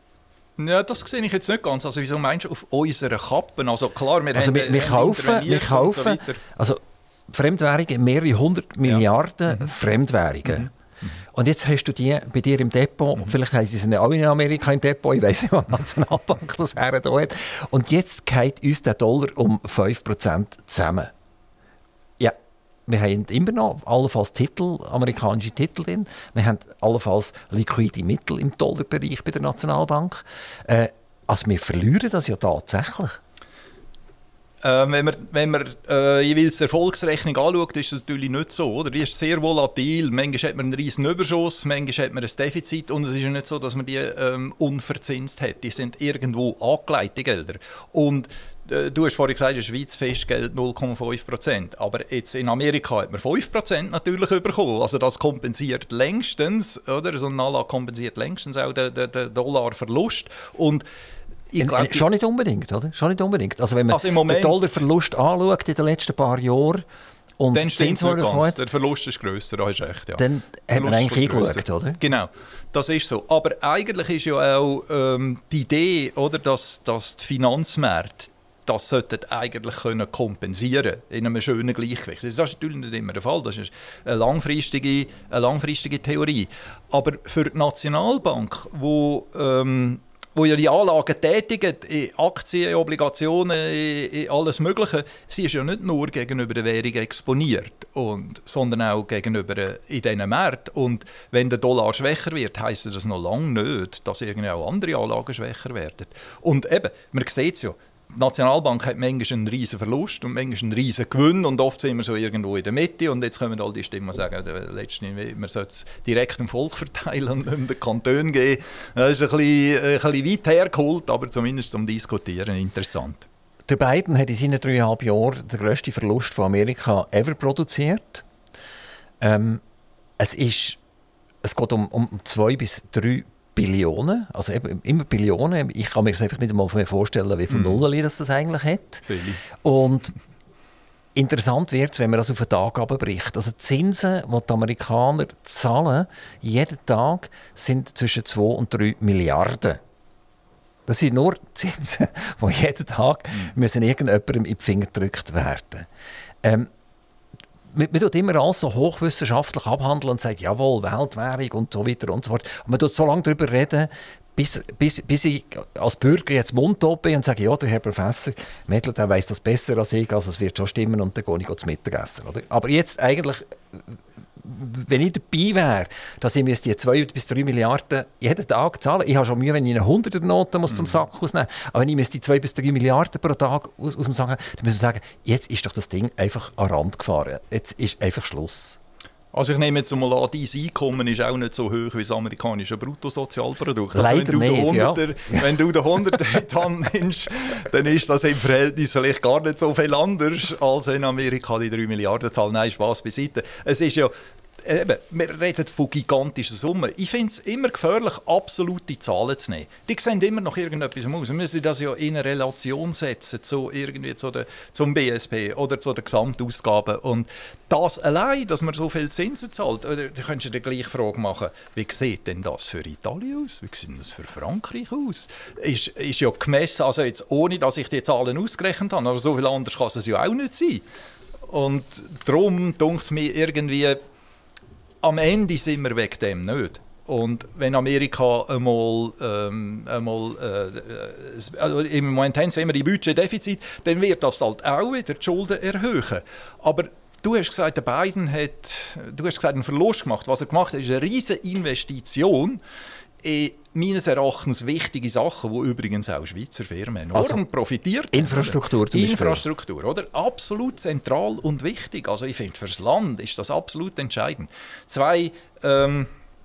Ja, das sehe ich jetzt nicht ganz. Also wieso meinst du auf unserer Kappe? Also klar, wir also haben wir, wir kaufen, wir kaufen so also Fremdwährungen, mehrere hundert Milliarden ja. Fremdwährungen. Mhm. Mhm. Und jetzt hast du die bei dir im Depot, mhm. vielleicht haben sie es auch in Amerika im Depot, ich weiss nicht, was die Nationalbank das her da hat. Und jetzt geht uns der Dollar um fünf Prozent zusammen. Ja, wir haben immer noch allenfalls Titel, amerikanische Titel drin. Wir haben allenfalls liquide Mittel im Dollarbereich bei der Nationalbank. Äh, also wir verlieren das ja tatsächlich. Äh, wenn man, wenn man äh, jeweils die Erfolgsrechnung anschaut, ist das natürlich nicht so. Oder? Die ist sehr volatil. Manchmal hat man einen riesen Überschuss, manchmal hat man ein Defizit. Und es ist ja nicht so, dass man die ähm, unverzinst hat. Die sind irgendwo angelegt, die Gelder. Und äh, du hast vorhin gesagt, in der Schweiz Festgeld null Komma fünf Prozent. Aber jetzt in Amerika hat man fünf Prozent natürlich bekommen. Also das kompensiert längstens, oder? So eine Anlage kompensiert längstens auch den, den, den Dollarverlust. Und Ich glaub, schon nicht unbedingt, oder? Schon nicht unbedingt. Also wenn man also den Dollarverlust anschaut in den letzten paar Jahren und dann stimmt es nicht ganz. Der Verlust ist grösser, da ist recht, ja. Dann hat man eigentlich eingeschaut, oder? Genau, das ist so. Aber eigentlich ist ja auch ähm, die Idee, oder, dass, dass die Finanzmärkte das sollten eigentlich können kompensieren in einem schönen Gleichgewicht. Das ist natürlich nicht immer der Fall. Das ist eine langfristige, eine langfristige Theorie. Aber für die Nationalbank, wo ähm, wo ja die Anlagen tätigen, in Aktien, Obligationen, in alles Mögliche, sie ist ja nicht nur gegenüber der Währung exponiert, und, sondern auch gegenüber in diesen Märkten. Und wenn der Dollar schwächer wird, heisst das noch lange nicht, dass irgendwie auch andere Anlagen schwächer werden. Und eben, man sieht es ja, die Nationalbank hat manchmal einen riesen Verlust und manchmal einen riesen Gewinn, und oft sind wir so irgendwo in der Mitte, und jetzt kommen all die Stimmen sagen, letztendlich, man sollte es direkt dem Volk verteilen und nicht den Kantonen geben. Das ist ein bisschen, ein bisschen weit hergeholt, aber zumindest zum Diskutieren interessant. Der Biden hat in seinen dreieinhalb Jahren den grössten Verlust von Amerika ever produziert. Ähm, es, ist, es geht um, um zwei bis drei Billionen, also eben immer Billionen. Ich kann mir das einfach nicht einmal vorstellen, wie viele mm. Nullen das, das eigentlich hat. Viele. Und interessant wird es, wenn man das auf den Tag abbricht. Also die Zinsen, die die Amerikaner zahlen, jeden Tag, sind zwischen zwei und drei Milliarden. Das sind nur Zinsen, die jeden Tag mm. müssen irgendjemandem in die Finger gedrückt werden. Ähm, Man, man tut immer alles so hochwissenschaftlich abhandeln und sagt, jawohl, Weltwährung und so weiter und so fort. Und man tut so lange darüber reden, bis, bis, bis ich als Bürger jetzt mundtot bin und sage, ja, der Herr Professor Medler, der weiss das besser als ich, also es wird schon stimmen, und dann gehe ich zum Mittagessen. Oder? Aber jetzt eigentlich, wenn ich dabei wäre, dass ich die zwei bis drei Milliarden jeden Tag zahlen, ich habe schon Mühe, wenn ich eine Hunderter-Note muss zum Sack ausnehmen muss, aber wenn ich die zwei bis drei Milliarden pro Tag aus, aus dem Sack, dann muss man sagen, jetzt ist doch das Ding einfach an den Rand gefahren. Jetzt ist einfach Schluss. Also ich nehme jetzt mal an, dein Einkommen ist auch nicht so hoch wie das amerikanische Bruttosozialprodukt. Also Leider wenn du nicht, hunderter, ja. Wenn du den Hunderter nimmst, dann ist das im Verhältnis vielleicht gar nicht so viel anders, als in Amerika die drei Milliarden zahlen. Nein, Spass beiseite. Es ist ja, eben, wir reden von gigantischen Summen. Ich finde es immer gefährlich, absolute Zahlen zu nehmen. Die sehen immer noch irgendetwas aus. Wir müssen das ja in eine Relation setzen zu irgendwie zu der, zum B S P oder zu den Gesamtausgaben. Und das allein, dass man so viel Zinsen zahlt, oder, da könntest du dir gleich Frage machen, wie sieht denn das für Italien aus? Wie sieht das für Frankreich aus? Ist, ist ja gemessen, also jetzt ohne, dass ich die Zahlen ausgerechnet habe, aber so viel anders kann es ja auch nicht sein. Und darum denke ich mir irgendwie, am Ende sind wir wegen dem nicht. Und wenn Amerika einmal, ähm, einmal äh, also im Moment haben sie immer die Budgetdefizit, dann wird das halt auch wieder die Schulden erhöhen. Aber du hast gesagt, der Biden hat, du hast gesagt, einen Verlust gemacht. Was er gemacht hat, ist eine riesige Investition in meines Erachtens wichtige Sachen, wo übrigens auch Schweizer Firmen enorm also, profitiert. Infrastruktur oder? zum Beispiel. Infrastruktur, oder? Absolut zentral und wichtig. Also ich finde, für das Land ist das absolut entscheidend. Zwei, ähm,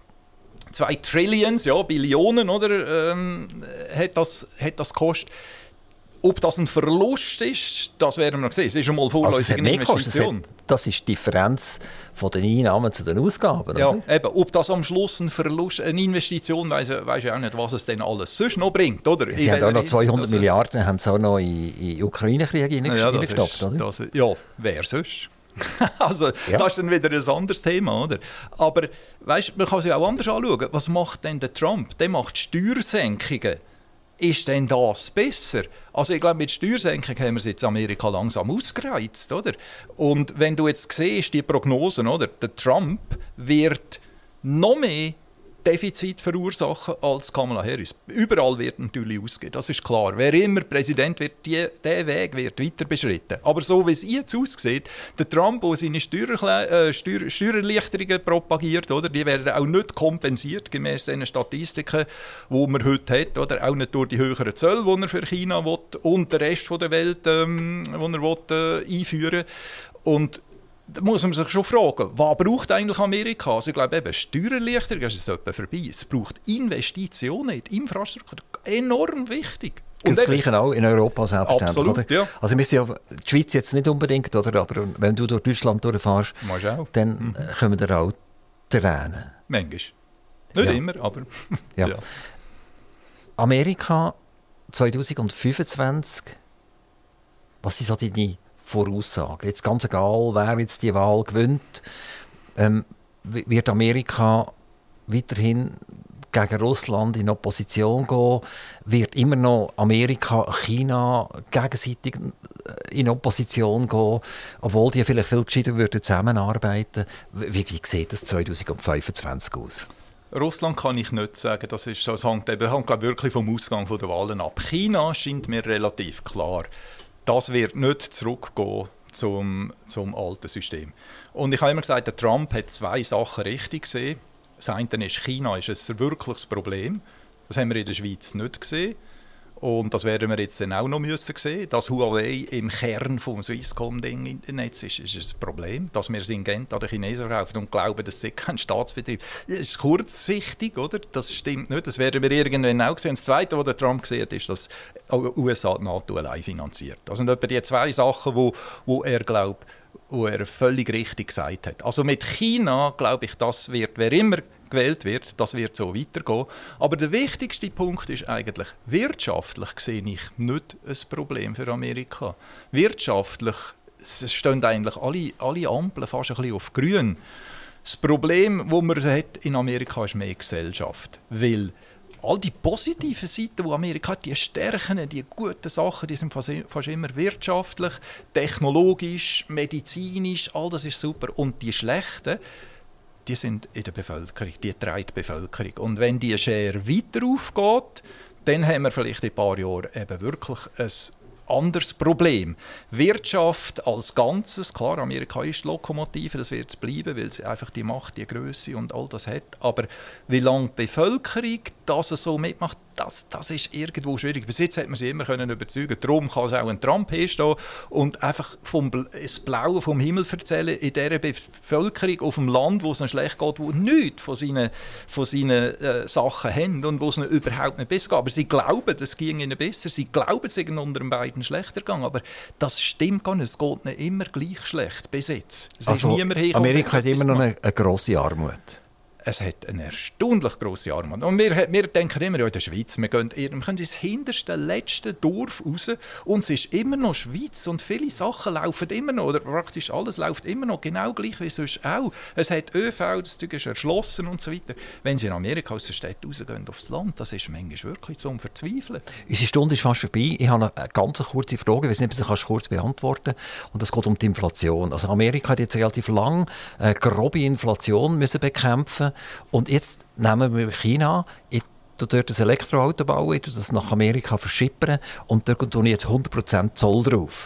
zwei Trillions, ja, Billionen, oder, ähm, hat das, hat das gekostet. Ob das ein Verlust ist, das werden wir noch sehen. Es ist schon mal vorläufige also Investition. Das, das ist die Differenz von den Einnahmen zu den Ausgaben. Ja, oder? Eben, ob das am Schluss ein Verlust, eine Investition, weiss ich auch nicht, was es denn alles sonst noch bringt. Oder? Sie haben auch noch zweihundert Milliarden haben sie auch noch in den Ukraine-Krieg reingestopft, ja, oder? Das, ja, wer sonst? also, ja. Das ist dann wieder ein anderes Thema, oder? Aber weißt, man kann sich auch anders anschauen. Was macht denn der Trump? Der macht Steuersenkungen. Ist denn das besser? Also ich glaube, mit Steuersenkung haben wir es jetzt in Amerika langsam ausgereizt, oder? Und wenn du jetzt siehst, die Prognosen, oder? Der Trump wird noch mehr Defizit verursachen als Kamala Harris. Überall wird natürlich ausgehen, das ist klar. Wer immer Präsident wird, die, der Weg wird weiter beschritten. Aber so wie es jetzt aussieht, der Trump, der seine Steuererle- äh, Steuer- Steuererleichterungen propagiert, oder, die werden auch nicht kompensiert, gemäss den Statistiken, die man heute hat, oder, auch nicht durch die höheren Zölle, die er für China will, und den Rest der Welt, ähm, den er will, äh, einführen will. Und da muss man sich schon fragen, was braucht eigentlich Amerika? Also ich glaube, eben Steuererleichterung, das ist etwa vorbei. Es braucht Investitionen in die Infrastruktur. Enorm wichtig. Und das Gleiche auch in Europa selbstverständlich. Absolut, oder? ja. Also wir sind ja, die Schweiz jetzt nicht unbedingt, oder? Aber wenn du durch Deutschland durchfährst, dann mhm. kommen da auch Tränen. Manchmal. Nicht ja. immer, aber ja. ja. Amerika zwanzig fünfundzwanzig, was sind so deine Voraussagen? Jetzt ganz egal, wer jetzt die Wahl gewinnt, ähm, wird Amerika weiterhin gegen Russland in Opposition gehen? Wird immer noch Amerika, China gegenseitig in Opposition gehen, obwohl die vielleicht viel gescheiter würden zusammenarbeiten? Wie, wie sieht das zwanzig fünfundzwanzig aus? Russland kann ich nicht sagen, das, ist so, das hängt, eben, hängt glaube, wirklich vom Ausgang der Wahlen ab. China scheint mir relativ klar. Das wird nicht zurückgehen zum, zum alten System. Und ich habe immer gesagt, der Trump hat zwei Sachen richtig gesehen. Das eine ist, China ist ein wirkliches Problem. Das haben wir in der Schweiz nicht gesehen. Und das werden wir jetzt dann auch noch müssen sehen. Dass Huawei im Kern vom Swisscom-Netz ist, ist ein Problem. Dass wir Syngenta an den Chinesen verkaufen und glauben, das sei kein Staatsbetrieb. Das ist kurzsichtig, oder? Das stimmt nicht. Das werden wir irgendwann auch sehen. Das Zweite, was der Trump gesehen hat, ist, dass U S A die NATO allein finanziert. Das sind etwa die zwei Sachen, wo, wo er glaubt, wo er völlig richtig gesagt hat. Also mit China, glaube ich, das wird, wer immer gewählt wird, das wird so weitergehen. Aber der wichtigste Punkt ist eigentlich, wirtschaftlich sehe ich nicht ein Problem für Amerika. Wirtschaftlich stehen eigentlich alle, alle Ampeln fast ein bisschen auf grün. Das Problem, das man hat in Amerika, ist mehr Gesellschaft. Weil all die positiven Seiten, die Amerika hat, die Stärken, die guten Sachen, die sind fast, fast immer wirtschaftlich, technologisch, medizinisch, all das ist super. Und die schlechten, die sind in der Bevölkerung, die treibt die Bevölkerung. Und wenn die Schere weiter aufgeht, dann haben wir vielleicht in ein paar Jahren eben wirklich ein anderes Problem. Wirtschaft als Ganzes, klar, Amerika ist die Lokomotive, das wird es bleiben, weil sie einfach die Macht, die Größe und all das hat. Aber wie lange die Bevölkerung das so mitmacht, das, das ist irgendwo schwierig. Bis jetzt hat man sie immer können überzeugen. Darum kann es auch ein Trump hinstehen und einfach vom das Blaue vom Himmel erzählen in dieser Bevölkerung auf dem Land, wo es ihnen schlecht geht, wo nichts von seinen, von seinen äh, Sachen haben und wo es ihnen überhaupt nicht besser geht. Aber sie glauben, es ging ihnen besser. Sie glauben, es ging unter den beiden schlechter gegangen. Aber das stimmt gar nicht. Es geht nicht immer gleich schlecht bis jetzt. Es also, ist niemand Amerika hat immer noch eine, eine grosse Armut. Es hat eine erstaunlich grosse Armut. Und wir, wir denken immer, ja, in der Schweiz, wir, gehen, wir können ins hinterste, letzte Dorf raus und es ist immer noch Schweiz und viele Sachen laufen immer noch, oder praktisch alles läuft immer noch genau gleich wie sonst auch. Es hat ÖV, das Zeug ist erschlossen und so weiter. Wenn Sie in Amerika aus der Stadt rausgehen aufs Land, das ist manchmal wirklich zum Verzweifeln. Unsere Stunde ist fast vorbei. Ich habe eine ganz kurze Frage, ich weiß nicht, ob Sie das kurz beantworten kannst. Und das geht um die Inflation. Also Amerika hat jetzt relativ lange eine grobe Inflation müssen bekämpfen. Und jetzt nehmen wir China, ich tue dort ein Elektroauto bauen, ich tue das nach Amerika verschippern und dort tue ich jetzt hundert Prozent Zoll drauf.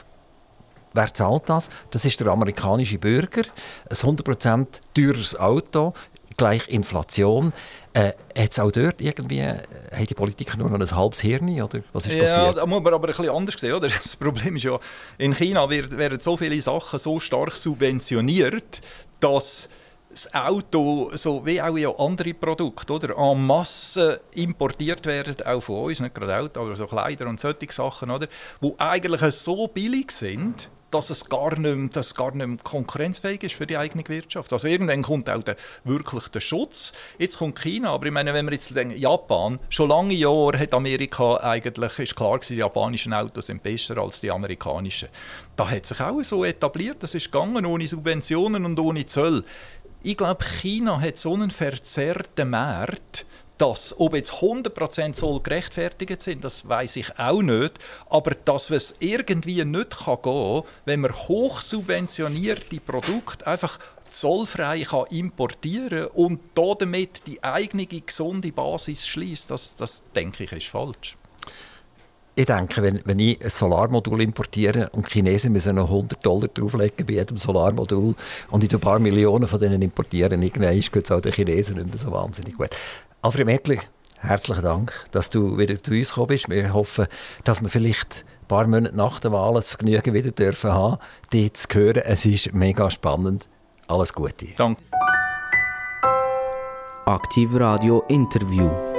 Wer zahlt das? Das ist der amerikanische Bürger. Ein hundert Prozent teures Auto, gleich Inflation. Äh, hat es auch dort irgendwie, äh, haben die Politiker nur noch ein halbes Hirn, oder was ist ja, passiert? Ja, da muss man aber ein bisschen anders sehen, oder? Das Problem ist ja, in China werden so viele Sachen so stark subventioniert, dass das Auto, so wie auch ja andere Produkte, oder, en masse importiert werden, auch von uns, nicht gerade Auto, aber so Kleider und solche Sachen, oder, die eigentlich so billig sind, dass es gar nicht, dass es gar nicht konkurrenzfähig ist für die eigene Wirtschaft. Also irgendwann kommt auch der, wirklich der Schutz. Jetzt kommt China, aber ich meine, wenn wir jetzt denken, Japan, schon lange Jahre hat Amerika eigentlich, ist klar gewesen, die japanischen Autos sind besser als die amerikanischen. Da hat sich auch so etabliert, das ist gegangen, ohne Subventionen und ohne Zölle. Ich glaube, China hat so einen verzerrten Markt, dass, ob jetzt hundert Prozent Zoll gerechtfertigt sind, das weiss ich auch nicht, aber dass es irgendwie nicht gehen kann, wenn man hochsubventionierte Produkte einfach zollfrei kann importieren und damit die eigene gesunde Basis schließt, das, das denke ich, ist falsch. Ich denke, wenn, wenn ich ein Solarmodul importiere und die Chinesen müssen noch hundert Dollar drauflegen bei jedem Solarmodul und ich ein paar Millionen von denen importieren, irgendwann geht es auch den Chinesen nicht mehr so wahnsinnig gut. Alfred Mettler, herzlichen Dank, dass du wieder zu uns gekommen bist. Wir hoffen, dass wir vielleicht ein paar Monate nach der Wahl das Vergnügen wieder dürfen haben, dich zu hören. Es ist mega spannend. Alles Gute. Danke. Aktiv Radio Interview.